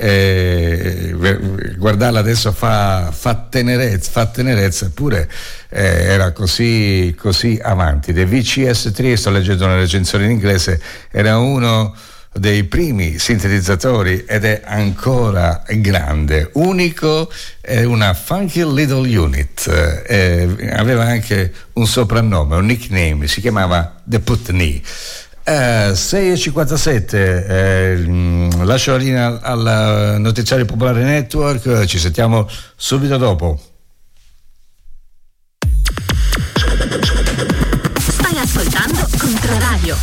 Guardarla adesso fa tenerezza, eppure era così avanti. The VCS3, sto leggendo una recensione in inglese, era uno dei primi sintetizzatori ed è ancora grande, unico, è una funky little unit. Aveva anche un soprannome, un nickname, si chiamava The Putney. 6:57, lascio la linea al Notiziario Popolare Network, ci sentiamo subito dopo. Stai ascoltando Controradio.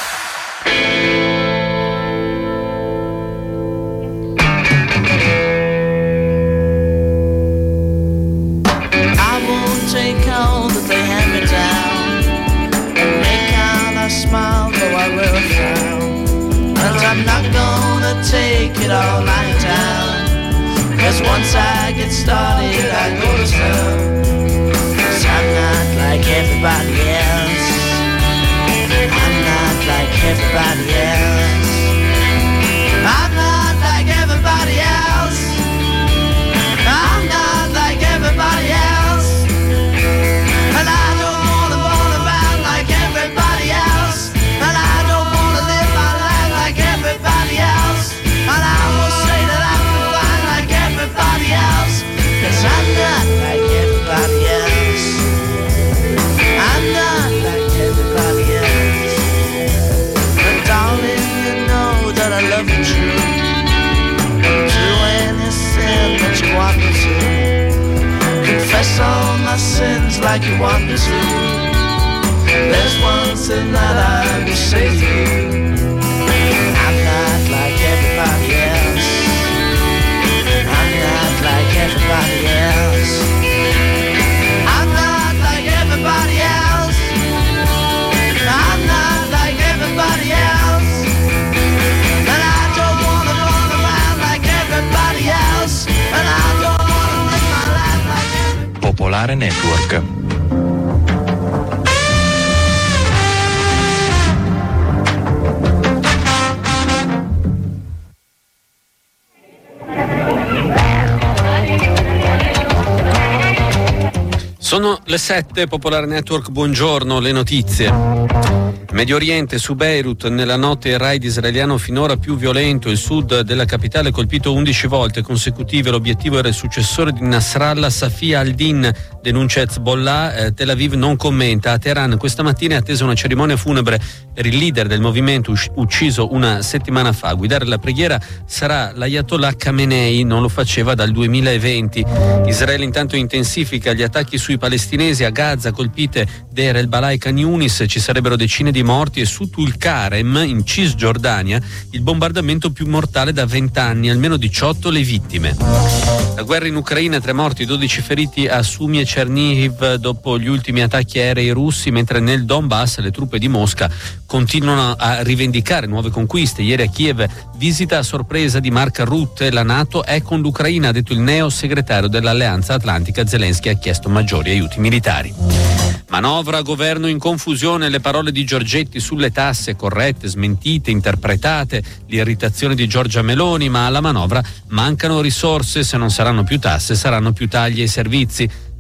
I won't take all that they hand me down and make out I smile, though I will frown. And I'm not gonna take it all lying down, 'cause once I get started I go to town. 'Cause I'm not like everybody else, I'm not like everybody else, I'm not like everybody else, I'm not like everybody else. And I don't wanna run around like everybody else, and I don't wanna live my life like everybody else, and I will say that I'm fine like everybody else, 'cause I'm not like everybody else, I'm not like everybody else. But darling, you know that I love you true, do anything that you want me to, confess all my sins like you want me to. There's one thing that I will say to you, I'm not like everybody else, I'm not like everybody else, I'm not like everybody else, I'm not like everybody else, and I don't wanna run around like everybody else, and I don't wanna live my life like everybody. Popolare Network. Sono le 7, Popolare Network, buongiorno, le notizie. Medio Oriente, su Beirut, nella notte il raid israeliano finora più violento. Il sud della capitale colpito 11 volte consecutive. L'obiettivo era il successore di Nasrallah, Safi al-Din, denuncia Hezbollah. Tel Aviv non commenta. A Teheran questa mattina è attesa una cerimonia funebre per il leader del movimento ucciso una settimana fa. A guidare la preghiera sarà l'Ayatollah Khamenei, non lo faceva dal 2020. Israele intanto intensifica gli attacchi sui palestinesi. A Gaza colpite Deir el-Balai, Khan Yunis, ci sarebbero decine di morti, e su Tulkarem in Cisgiordania il bombardamento più mortale da 20 anni, almeno 18 le vittime. La guerra in Ucraina, 3 morti, 12 feriti a Sumi e Chernihiv dopo gli ultimi attacchi aerei russi, mentre nel Donbass le truppe di Mosca continuano a rivendicare nuove conquiste. Ieri a Kiev visita a sorpresa di Mark Rutte, la NATO è con l'Ucraina, ha detto il neo segretario dell'Alleanza Atlantica. Zelensky ha chiesto maggiori aiuti militari. Manovra, governo in confusione, le parole di Giorgetti sulle tasse corrette, smentite, interpretate, l'irritazione di Giorgia Meloni, ma alla manovra mancano risorse, se non saranno più tasse saranno più tagli ai servizi.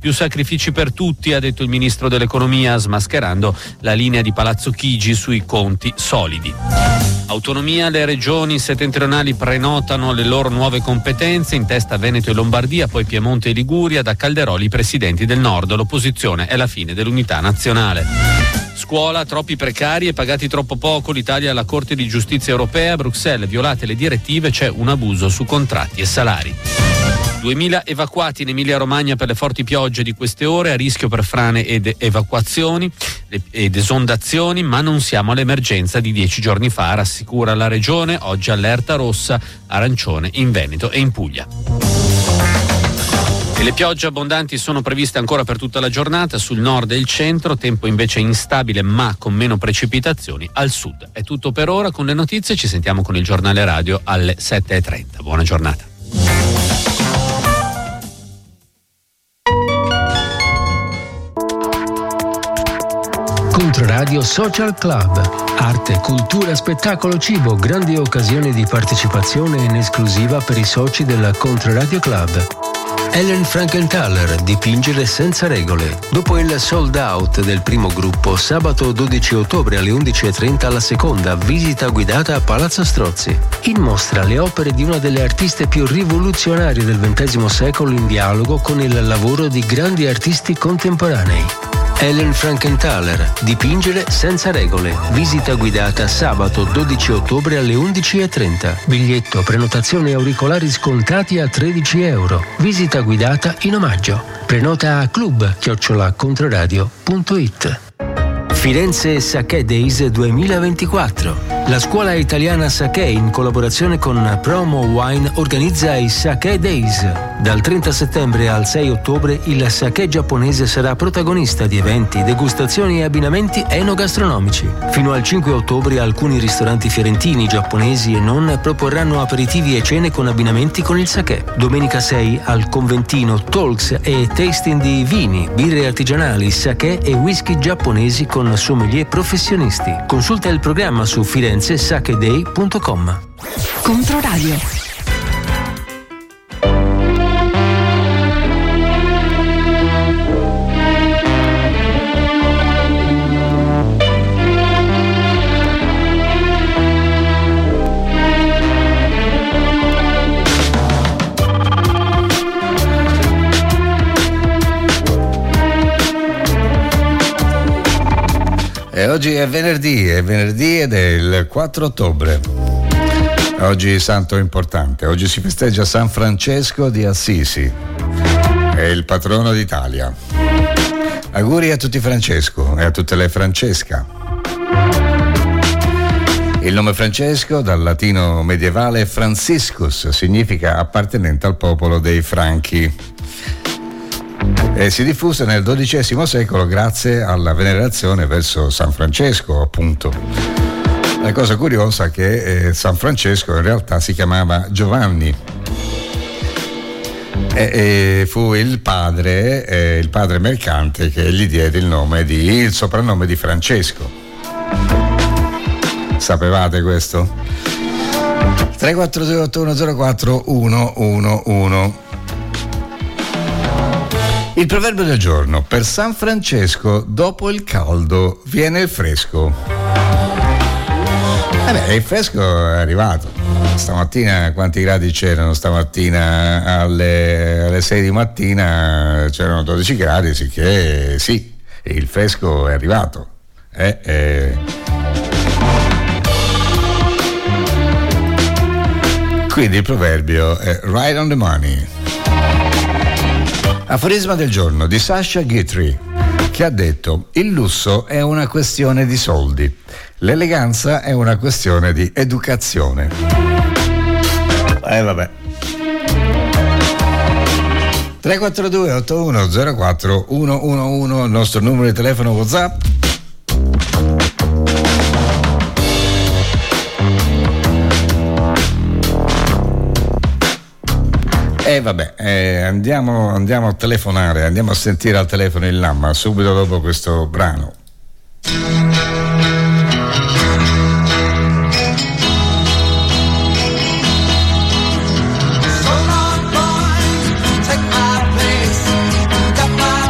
Più sacrifici per tutti, ha detto il ministro dell'economia, smascherando la linea di Palazzo Chigi sui conti solidi. Autonomia, le regioni settentrionali prenotano le loro nuove competenze, in testa Veneto e Lombardia, poi Piemonte e Liguria, da Calderoli i presidenti del nord. L'opposizione è la fine dell'unità nazionale. Scuola, troppi precari e pagati troppo poco, l'Italia alla Corte di Giustizia Europea, Bruxelles, violate le direttive, c'è un abuso su contratti e salari. 2000 evacuati in Emilia-Romagna per le forti piogge di queste ore, a rischio per frane ed evacuazioni ed esondazioni, ma non siamo all'emergenza di 10 giorni fa, rassicura la regione. Oggi allerta rossa, arancione in Veneto e in Puglia. E le piogge abbondanti sono previste ancora per tutta la giornata sul nord e il centro, tempo invece instabile ma con meno precipitazioni al sud. È tutto per ora, con le notizie ci sentiamo con il giornale radio alle 7:30. Buona giornata. Controradio Social Club. Arte, cultura, spettacolo, cibo, grandi occasioni di partecipazione in esclusiva per i soci del Controradio Club. Ellen Frankenthaler, dipingere senza regole. Dopo il sold out del primo gruppo, sabato 12 ottobre alle 11:30 alla seconda visita guidata a Palazzo Strozzi. In mostra le opere di una delle artiste più rivoluzionarie del XX secolo in dialogo con il lavoro di grandi artisti contemporanei. Ellen Frankenthaler, dipingere senza regole. Visita guidata sabato 12 ottobre alle 11:30. Biglietto, prenotazione e auricolari scontati a €13. Visita guidata in omaggio. Prenota a club@controradio.it. Firenze Sake Days 2024. La scuola italiana Sake, in collaborazione con Promo Wine, organizza i Sake Days. Dal 30 settembre al 6 ottobre il sake giapponese sarà protagonista di eventi, degustazioni e abbinamenti enogastronomici. Fino al 5 ottobre alcuni ristoranti fiorentini, giapponesi e non proporranno aperitivi e cene con abbinamenti con il sake. Domenica 6 al Conventino talks e tasting di vini, birre artigianali, sake e whisky giapponesi con sommelier professionisti. Consulta il programma su firenzesakeday.com. Controradio. E oggi è venerdì ed è il 4 ottobre. Oggi santo importante, oggi si festeggia San Francesco di Assisi, è il patrono d'Italia. Auguri a tutti Francesco e a tutte le Francesca. Il nome Francesco, dal latino medievale Franciscus, significa appartenente al popolo dei Franchi. E si diffuse nel XII secolo grazie alla venerazione verso San Francesco, appunto. La cosa curiosa è che San Francesco in realtà si chiamava Giovanni e fu il padre mercante che gli diede il soprannome di Francesco. Sapevate questo? 342 8104 111. Il proverbio del giorno: per San Francesco dopo il caldo viene il fresco. Il fresco è arrivato. Stamattina quanti gradi c'erano? Stamattina alle 6 di mattina c'erano 12 gradi, sicché sì, il fresco è arrivato. Quindi il proverbio è right on the money. Aforisma del giorno di Sasha Guthrie, che ha detto: il lusso è una questione di soldi, l'eleganza è una questione di educazione. Vabbè. 342 8104 111, il nostro numero di telefono WhatsApp. Andiamo a telefonare, andiamo a sentire al telefono il Lamma subito dopo questo brano. So long, boys, take my place, got my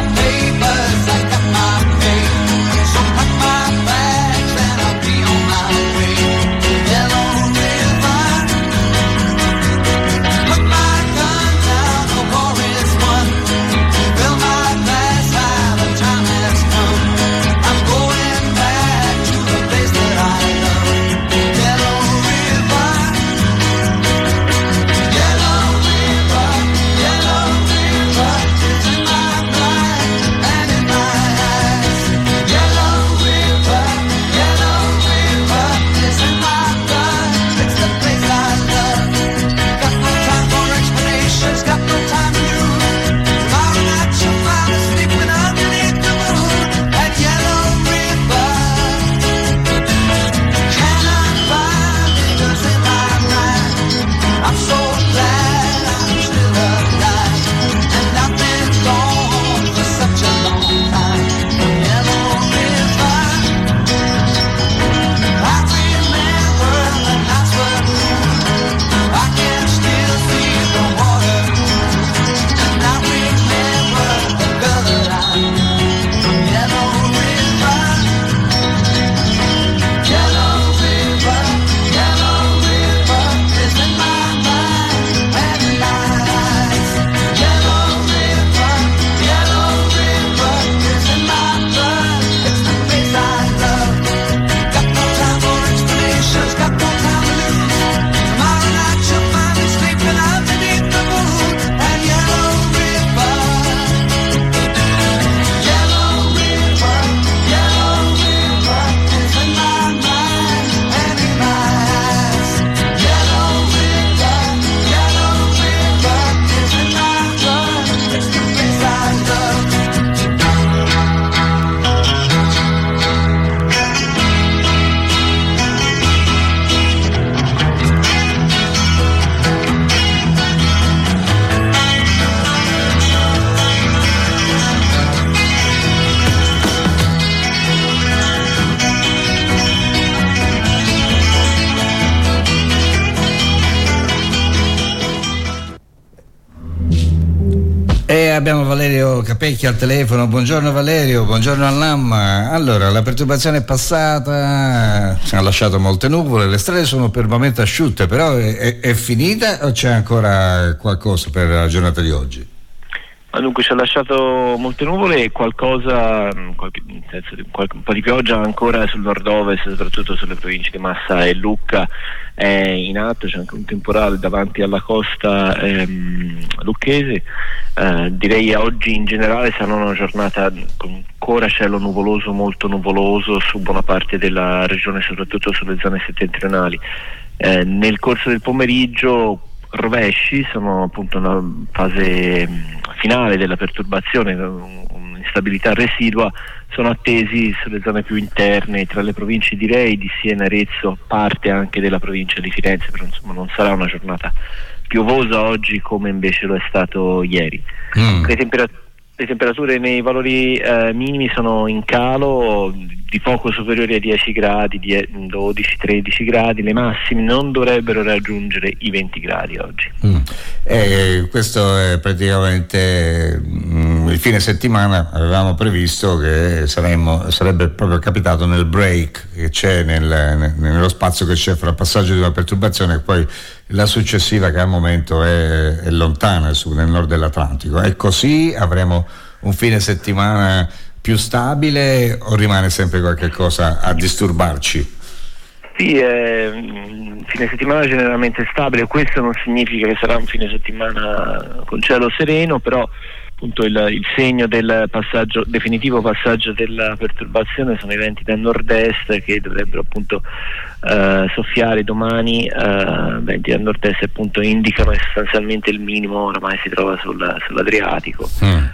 Valerio Capecchi al telefono. Buongiorno Valerio, buongiorno all'Amma. Allora, la perturbazione è passata, ci ha lasciato molte nuvole, le strade sono per il momento asciutte, però è finita o c'è ancora qualcosa per la giornata di oggi? Dunque ci ha lasciato molte nuvole e qualcosa, un po' di pioggia ancora sul nord-ovest, soprattutto sulle province di Massa e Lucca è in atto, c'è anche un temporale davanti alla costa lucchese. Direi oggi in generale sarà una giornata con ancora cielo nuvoloso, molto nuvoloso su buona parte della regione, soprattutto sulle zone settentrionali. Nel corso del pomeriggio rovesci, sono appunto una fase finale della perturbazione, un'instabilità residua, sono attesi sulle zone più interne tra le province direi di Siena, Arezzo, parte anche della provincia di Firenze, però insomma non sarà una giornata piovosa oggi come invece lo è stato ieri. Le temperature nei valori minimi sono in calo, di poco superiori ai 10 gradi, 12-13 gradi, le massime non dovrebbero raggiungere i 20 gradi oggi. Questo è praticamente il fine settimana, avevamo previsto che sarebbe proprio capitato nel break che c'è nello spazio che c'è fra il passaggio di una perturbazione e poi la successiva, che al momento è lontana nel nord dell'Atlantico. È così? Avremo un fine settimana più stabile o rimane sempre qualche cosa a disturbarci? Sì, fine settimana generalmente stabile, questo non significa che sarà un fine settimana con cielo sereno, però appunto il segno del definitivo passaggio della perturbazione sono i venti da nord-est che dovrebbero appunto soffiare domani. Venti da nord-est appunto indicano sostanzialmente il minimo, oramai si trova sull'Adriatico.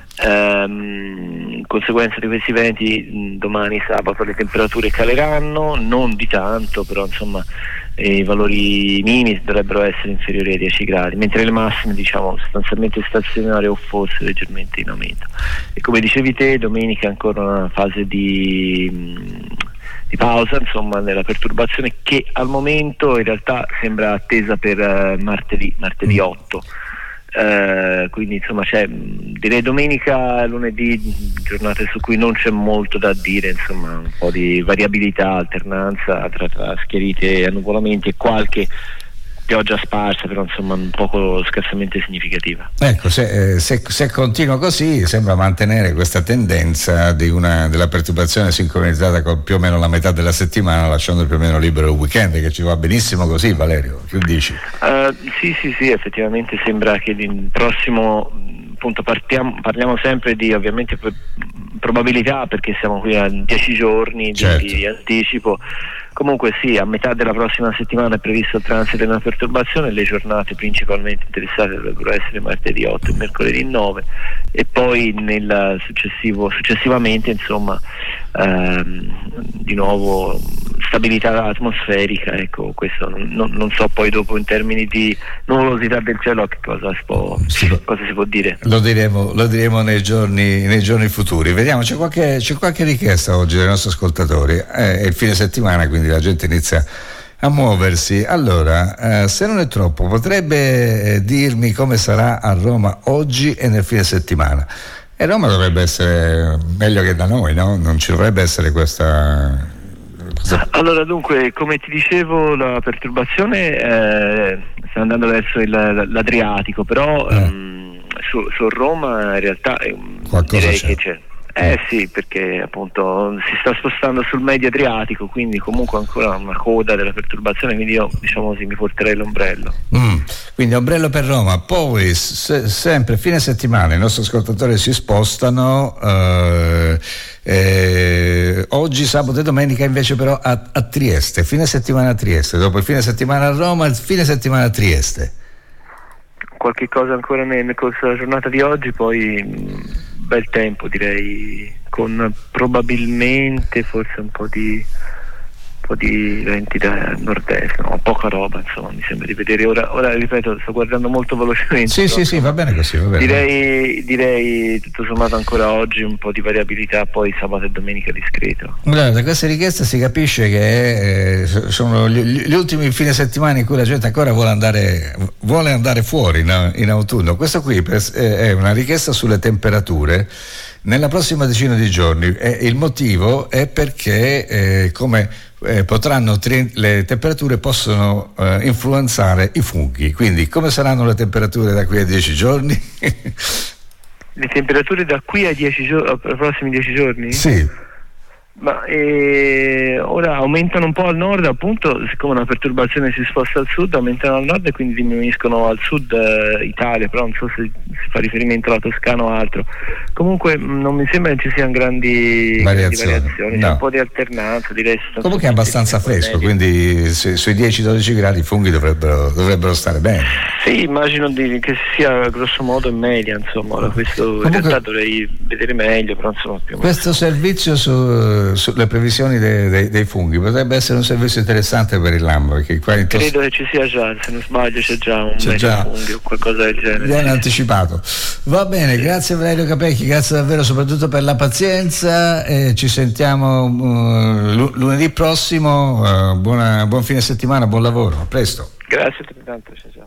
In conseguenza di questi venti domani sabato le temperature caleranno, non di tanto, però insomma i valori minimi dovrebbero essere inferiori ai 10 gradi, mentre le massime sostanzialmente stazionarie o forse leggermente in aumento. E come dicevi te, domenica ancora una fase di pausa insomma nella perturbazione, che al momento in realtà sembra attesa per martedì 8. Quindi insomma direi domenica e lunedì giornate su cui non c'è molto da dire, insomma un po' di variabilità, alternanza tra schiarite e annuvolamenti e qualche pioggia sparsa, però insomma un poco scarsamente significativa. Ecco, se continua così sembra mantenere questa tendenza della perturbazione sincronizzata con più o meno la metà della settimana, lasciando più o meno libero il weekend, che ci va benissimo così. Valerio, che dici? Sì, effettivamente sembra che il prossimo appunto parliamo sempre di ovviamente probabilità, perché siamo qui a 10 giorni di anticipo. Comunque sì, a metà della prossima settimana è previsto il transito di una perturbazione, le giornate principalmente interessate dovrebbero essere martedì 8 e mercoledì 9, e poi successivamente insomma di nuovo stabilità atmosferica. Ecco, questo non so poi dopo in termini di nuvolosità del cielo che cosa si può dire. Lo diremo nei giorni futuri. Vediamo, c'è qualche richiesta oggi dai nostri ascoltatori. È il fine settimana, quindi la gente inizia a muoversi. Allora, se non è troppo, potrebbe dirmi come sarà a Roma oggi e nel fine settimana? E Roma dovrebbe essere meglio che da noi, no? Non ci dovrebbe essere questa... Allora, dunque, come ti dicevo, la perturbazione sta andando verso l'Adriatico, però su Roma in realtà direi che c'è. Sì, perché appunto si sta spostando sul medio Adriatico, quindi comunque ancora una coda della perturbazione, quindi io mi porterei l'ombrello. Quindi ombrello per Roma. Poi sempre fine settimana i nostri ascoltatori si spostano, oggi sabato e domenica invece però a Trieste, fine settimana a Trieste, dopo il fine settimana a Roma, il fine settimana a Trieste. Qualche cosa ancora nel corso della giornata di oggi, poi bel tempo direi, con probabilmente forse un po' di po' di venti da nord-est, no? Poca roba, insomma, mi sembra di vedere. Ora ripeto, sto guardando molto velocemente. Sì, va bene così, va bene. Direi tutto sommato ancora oggi un po' di variabilità, poi sabato e domenica discreto. Allora, da queste richieste si capisce che sono gli ultimi fine settimana in cui la gente ancora vuole andare fuori in autunno. Questo qui è una richiesta sulle temperature nella prossima decina di giorni, e il motivo è perché le temperature possono influenzare i funghi. Quindi come saranno le temperature da qui a 10 giorni? Le temperature da qui a 10 giorni, ai prossimi 10 giorni? Sì. Ma ora aumentano un po' al nord, appunto, siccome una perturbazione si sposta al sud, aumentano al nord e quindi diminuiscono al sud Italia, però non so se si fa riferimento alla Toscana o altro. Comunque non mi sembra che ci siano grandi variazioni, no. C'è un po' di alternanza, direi. Comunque è abbastanza fresco, quindi sui 10-12 gradi i funghi dovrebbero stare bene. Sì, immagino che sia grosso modo in media, insomma. Ora questo in realtà dovrei vedere meglio, però insomma più o meno. Questo servizio sulle previsioni dei funghi potrebbe essere un servizio interessante per il Lambro, perché qua credo che ci sia già, se non sbaglio c'è già un funghi o qualcosa del genere. Viene anticipato. Va bene, grazie Valerio Capecchi, grazie davvero soprattutto per la pazienza, e ci sentiamo lunedì prossimo. Buon fine settimana, buon lavoro, a presto. Grazie tanto, ciao.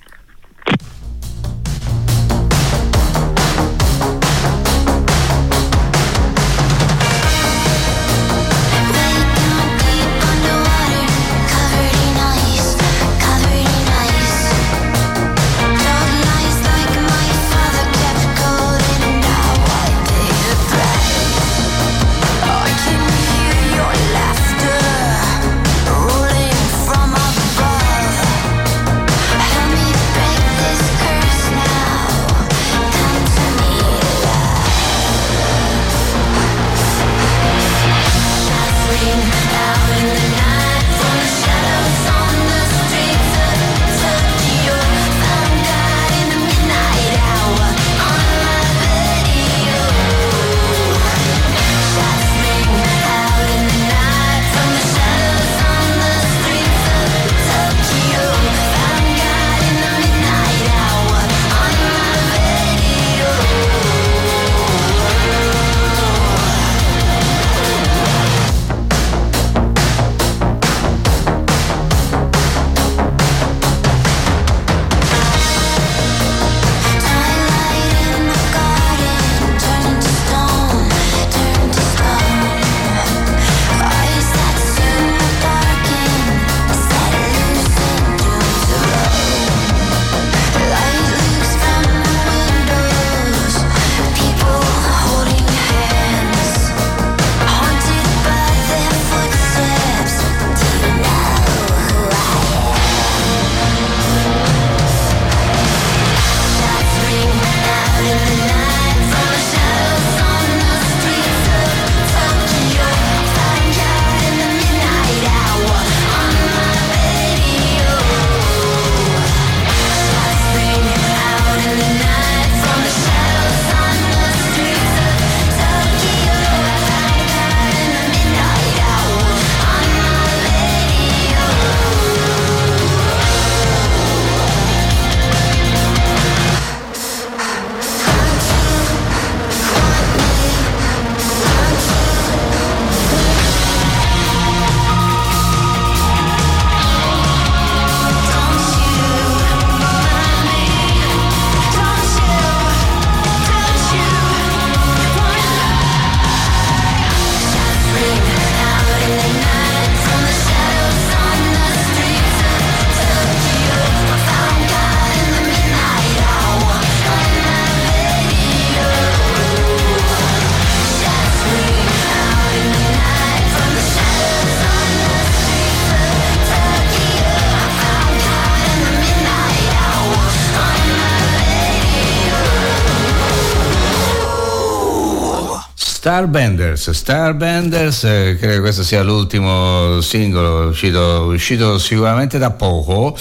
Starbenders, credo che questo sia l'ultimo singolo uscito sicuramente da poco.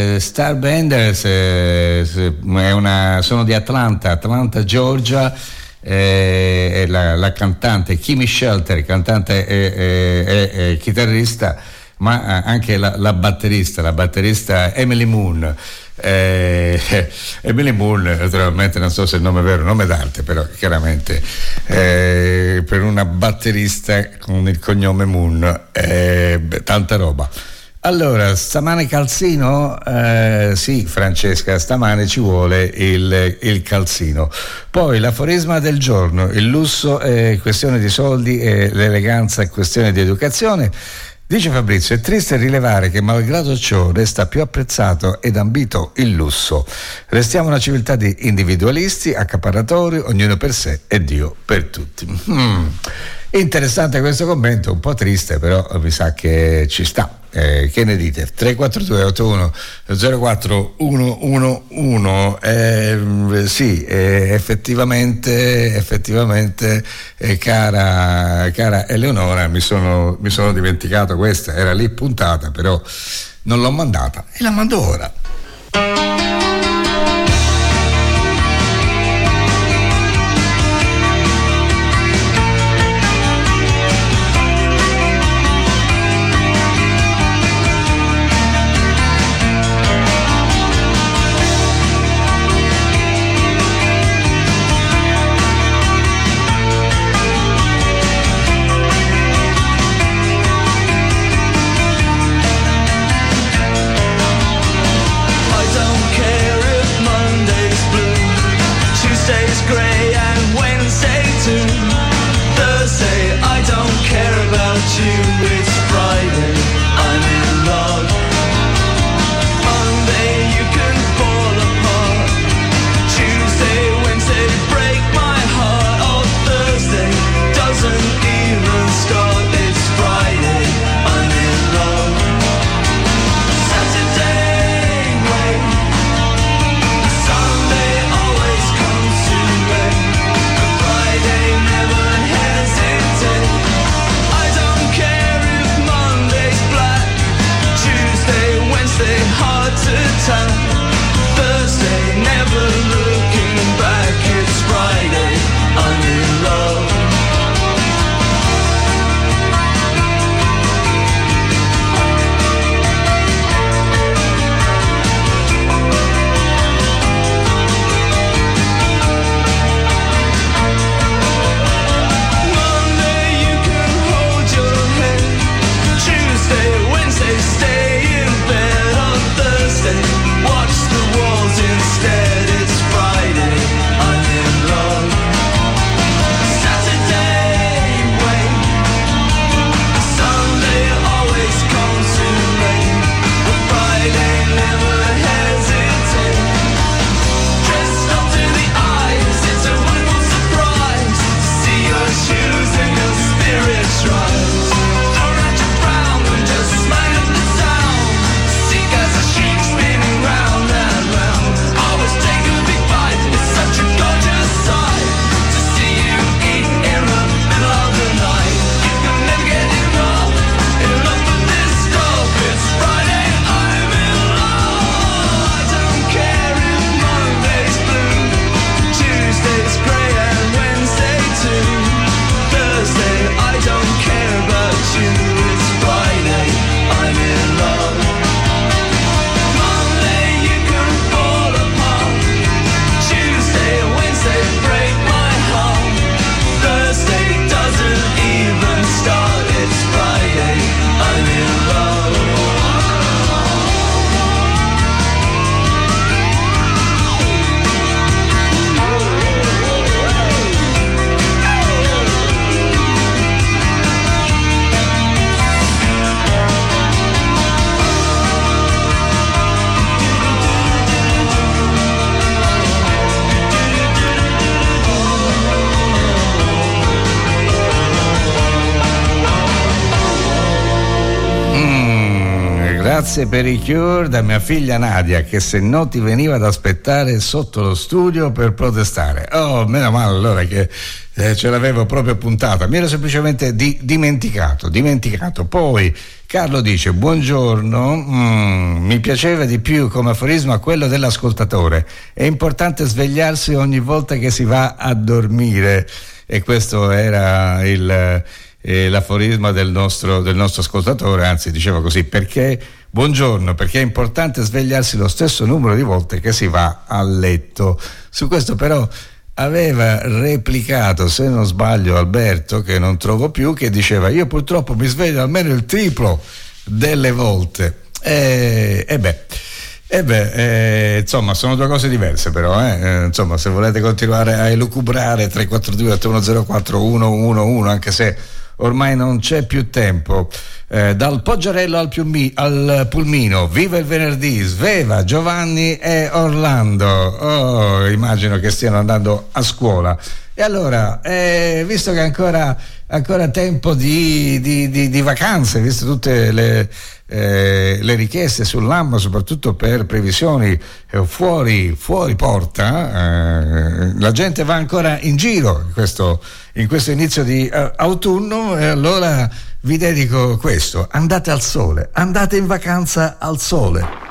Starbenders sono di Atlanta, Georgia, la cantante Kimmy Shelter, cantante e chitarrista, ma anche la batterista Emily Moon. Emily Moon, naturalmente non so se il nome è vero, nome d'arte, però chiaramente per una batterista con il cognome Moon, tanta roba. Allora, stamane calzino? Sì, Francesca, stamane ci vuole il calzino. Poi l'aforisma del giorno: il lusso è questione di soldi e l'eleganza è questione di educazione. Dice Fabrizio: è triste rilevare che malgrado ciò resta più apprezzato ed ambito il lusso. Restiamo una civiltà di individualisti, accaparatori, ognuno per sé e Dio per tutti. Interessante questo commento, un po' triste, però mi sa che ci sta. Che ne dite? 342 81 04 111. Sì, effettivamente cara Eleonora, mi sono dimenticato, questa era lì puntata, però non l'ho mandata e la mando ora. Never hesitate. I don't care grazie per i Cure da mia figlia Nadia, che se no ti veniva ad aspettare sotto lo studio per protestare. Oh, meno male allora che ce l'avevo proprio puntata, mi ero semplicemente dimenticato. Poi Carlo dice: buongiorno, mi piaceva di più come aforismo a quello dell'ascoltatore, è importante svegliarsi ogni volta che si va a dormire, e questo era l'aforisma del nostro ascoltatore, anzi diceva così: perché buongiorno, perché è importante svegliarsi lo stesso numero di volte che si va a letto. Su questo però aveva replicato, se non sbaglio, Alberto, che non trovo più, che diceva: io purtroppo mi sveglio almeno il triplo delle volte. Insomma, sono due cose diverse, però insomma, se volete continuare a elucubrare, 342 8104 111, anche se ormai non c'è più tempo. Dal Poggiarello al Pulmino, viva il venerdì, Sveva, Giovanni e Orlando. Oh, immagino che stiano andando a scuola. E allora, visto che ancora tempo di vacanze, visto tutte le richieste sull'AMA, soprattutto per previsioni fuori porta, la gente va ancora in giro in questo inizio di autunno, e allora vi dedico questo: andate al sole, andate in vacanza al sole.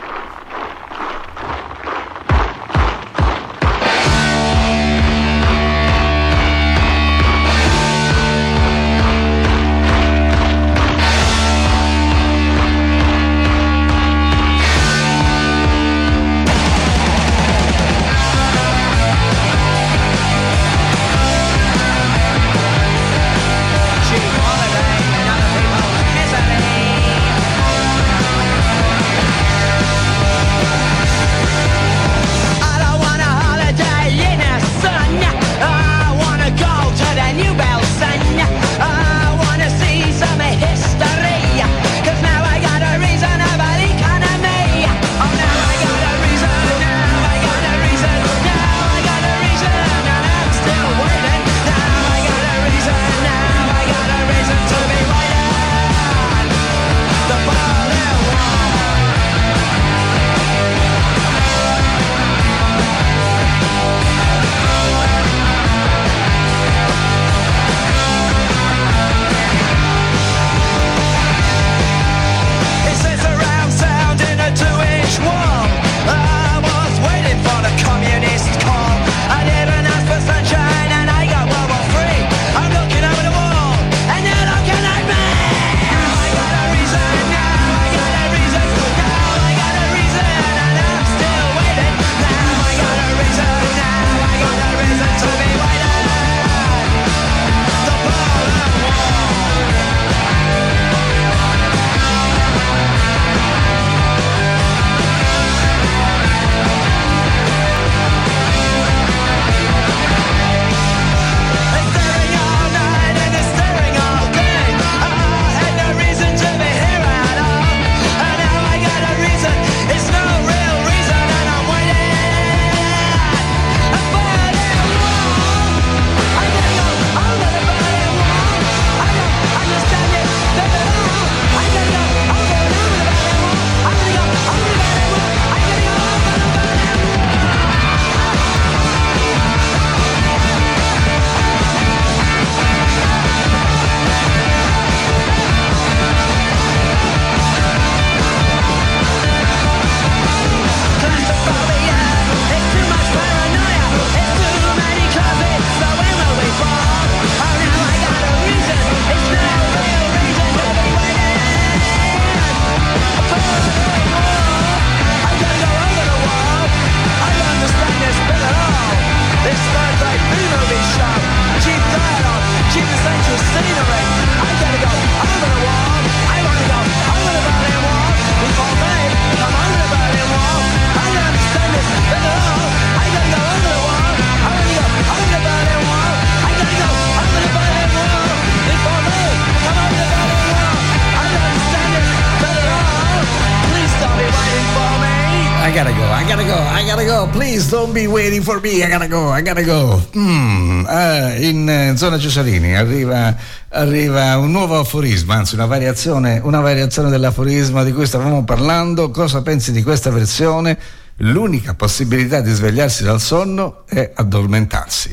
I gotta go, please don't be waiting for me, I gotta go. In zona Cesarini arriva un nuovo aforisma, anzi una variazione dell'aforisma di cui stavamo parlando. Cosa pensi di questa versione? L'unica possibilità di svegliarsi dal sonno è addormentarsi.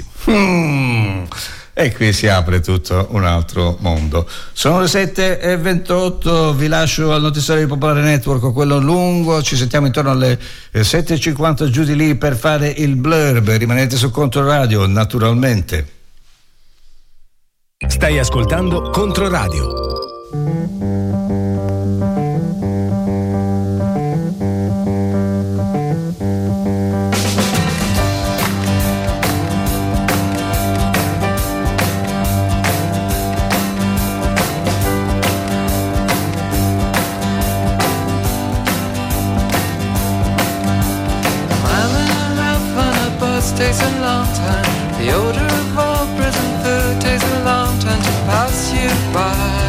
E qui si apre tutto un altro mondo. Sono le 7:28, vi lascio al notiziario di Popolare Network, quello lungo. Ci sentiamo intorno alle 7:50 giù di lì per fare il blurb. Rimanete su Controradio, naturalmente. Stai ascoltando Controradio. Takes a long time. The odor of all prison food takes a long time to pass you by.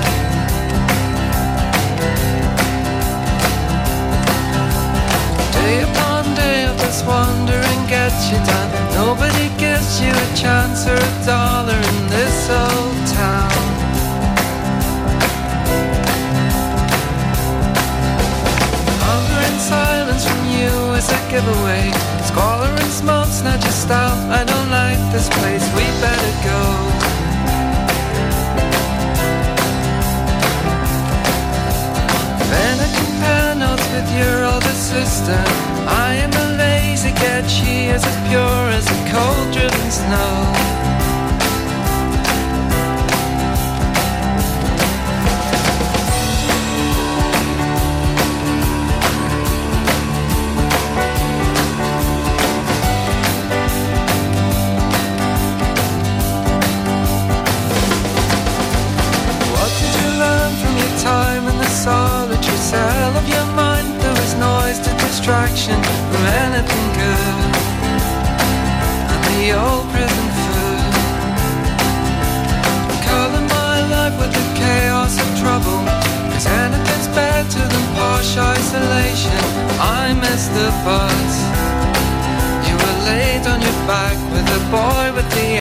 Day upon day of this wandering gets you down. Nobody gives you a chance or a dollar in this old town. Hunger and silence from you is a giveaway. Squalor and smoke's not your style. I don't like this place, we better go. Then I compare notes with your older sister. I am a lazy cat, she is as pure as a cold driven snow. Time in the solitary cell of your mind. There is noise to distraction from anything good, and the old prison food color my life with the chaos of trouble, 'cause anything's better than posh isolation. I missed the bus. You were laid on your back with a boy with the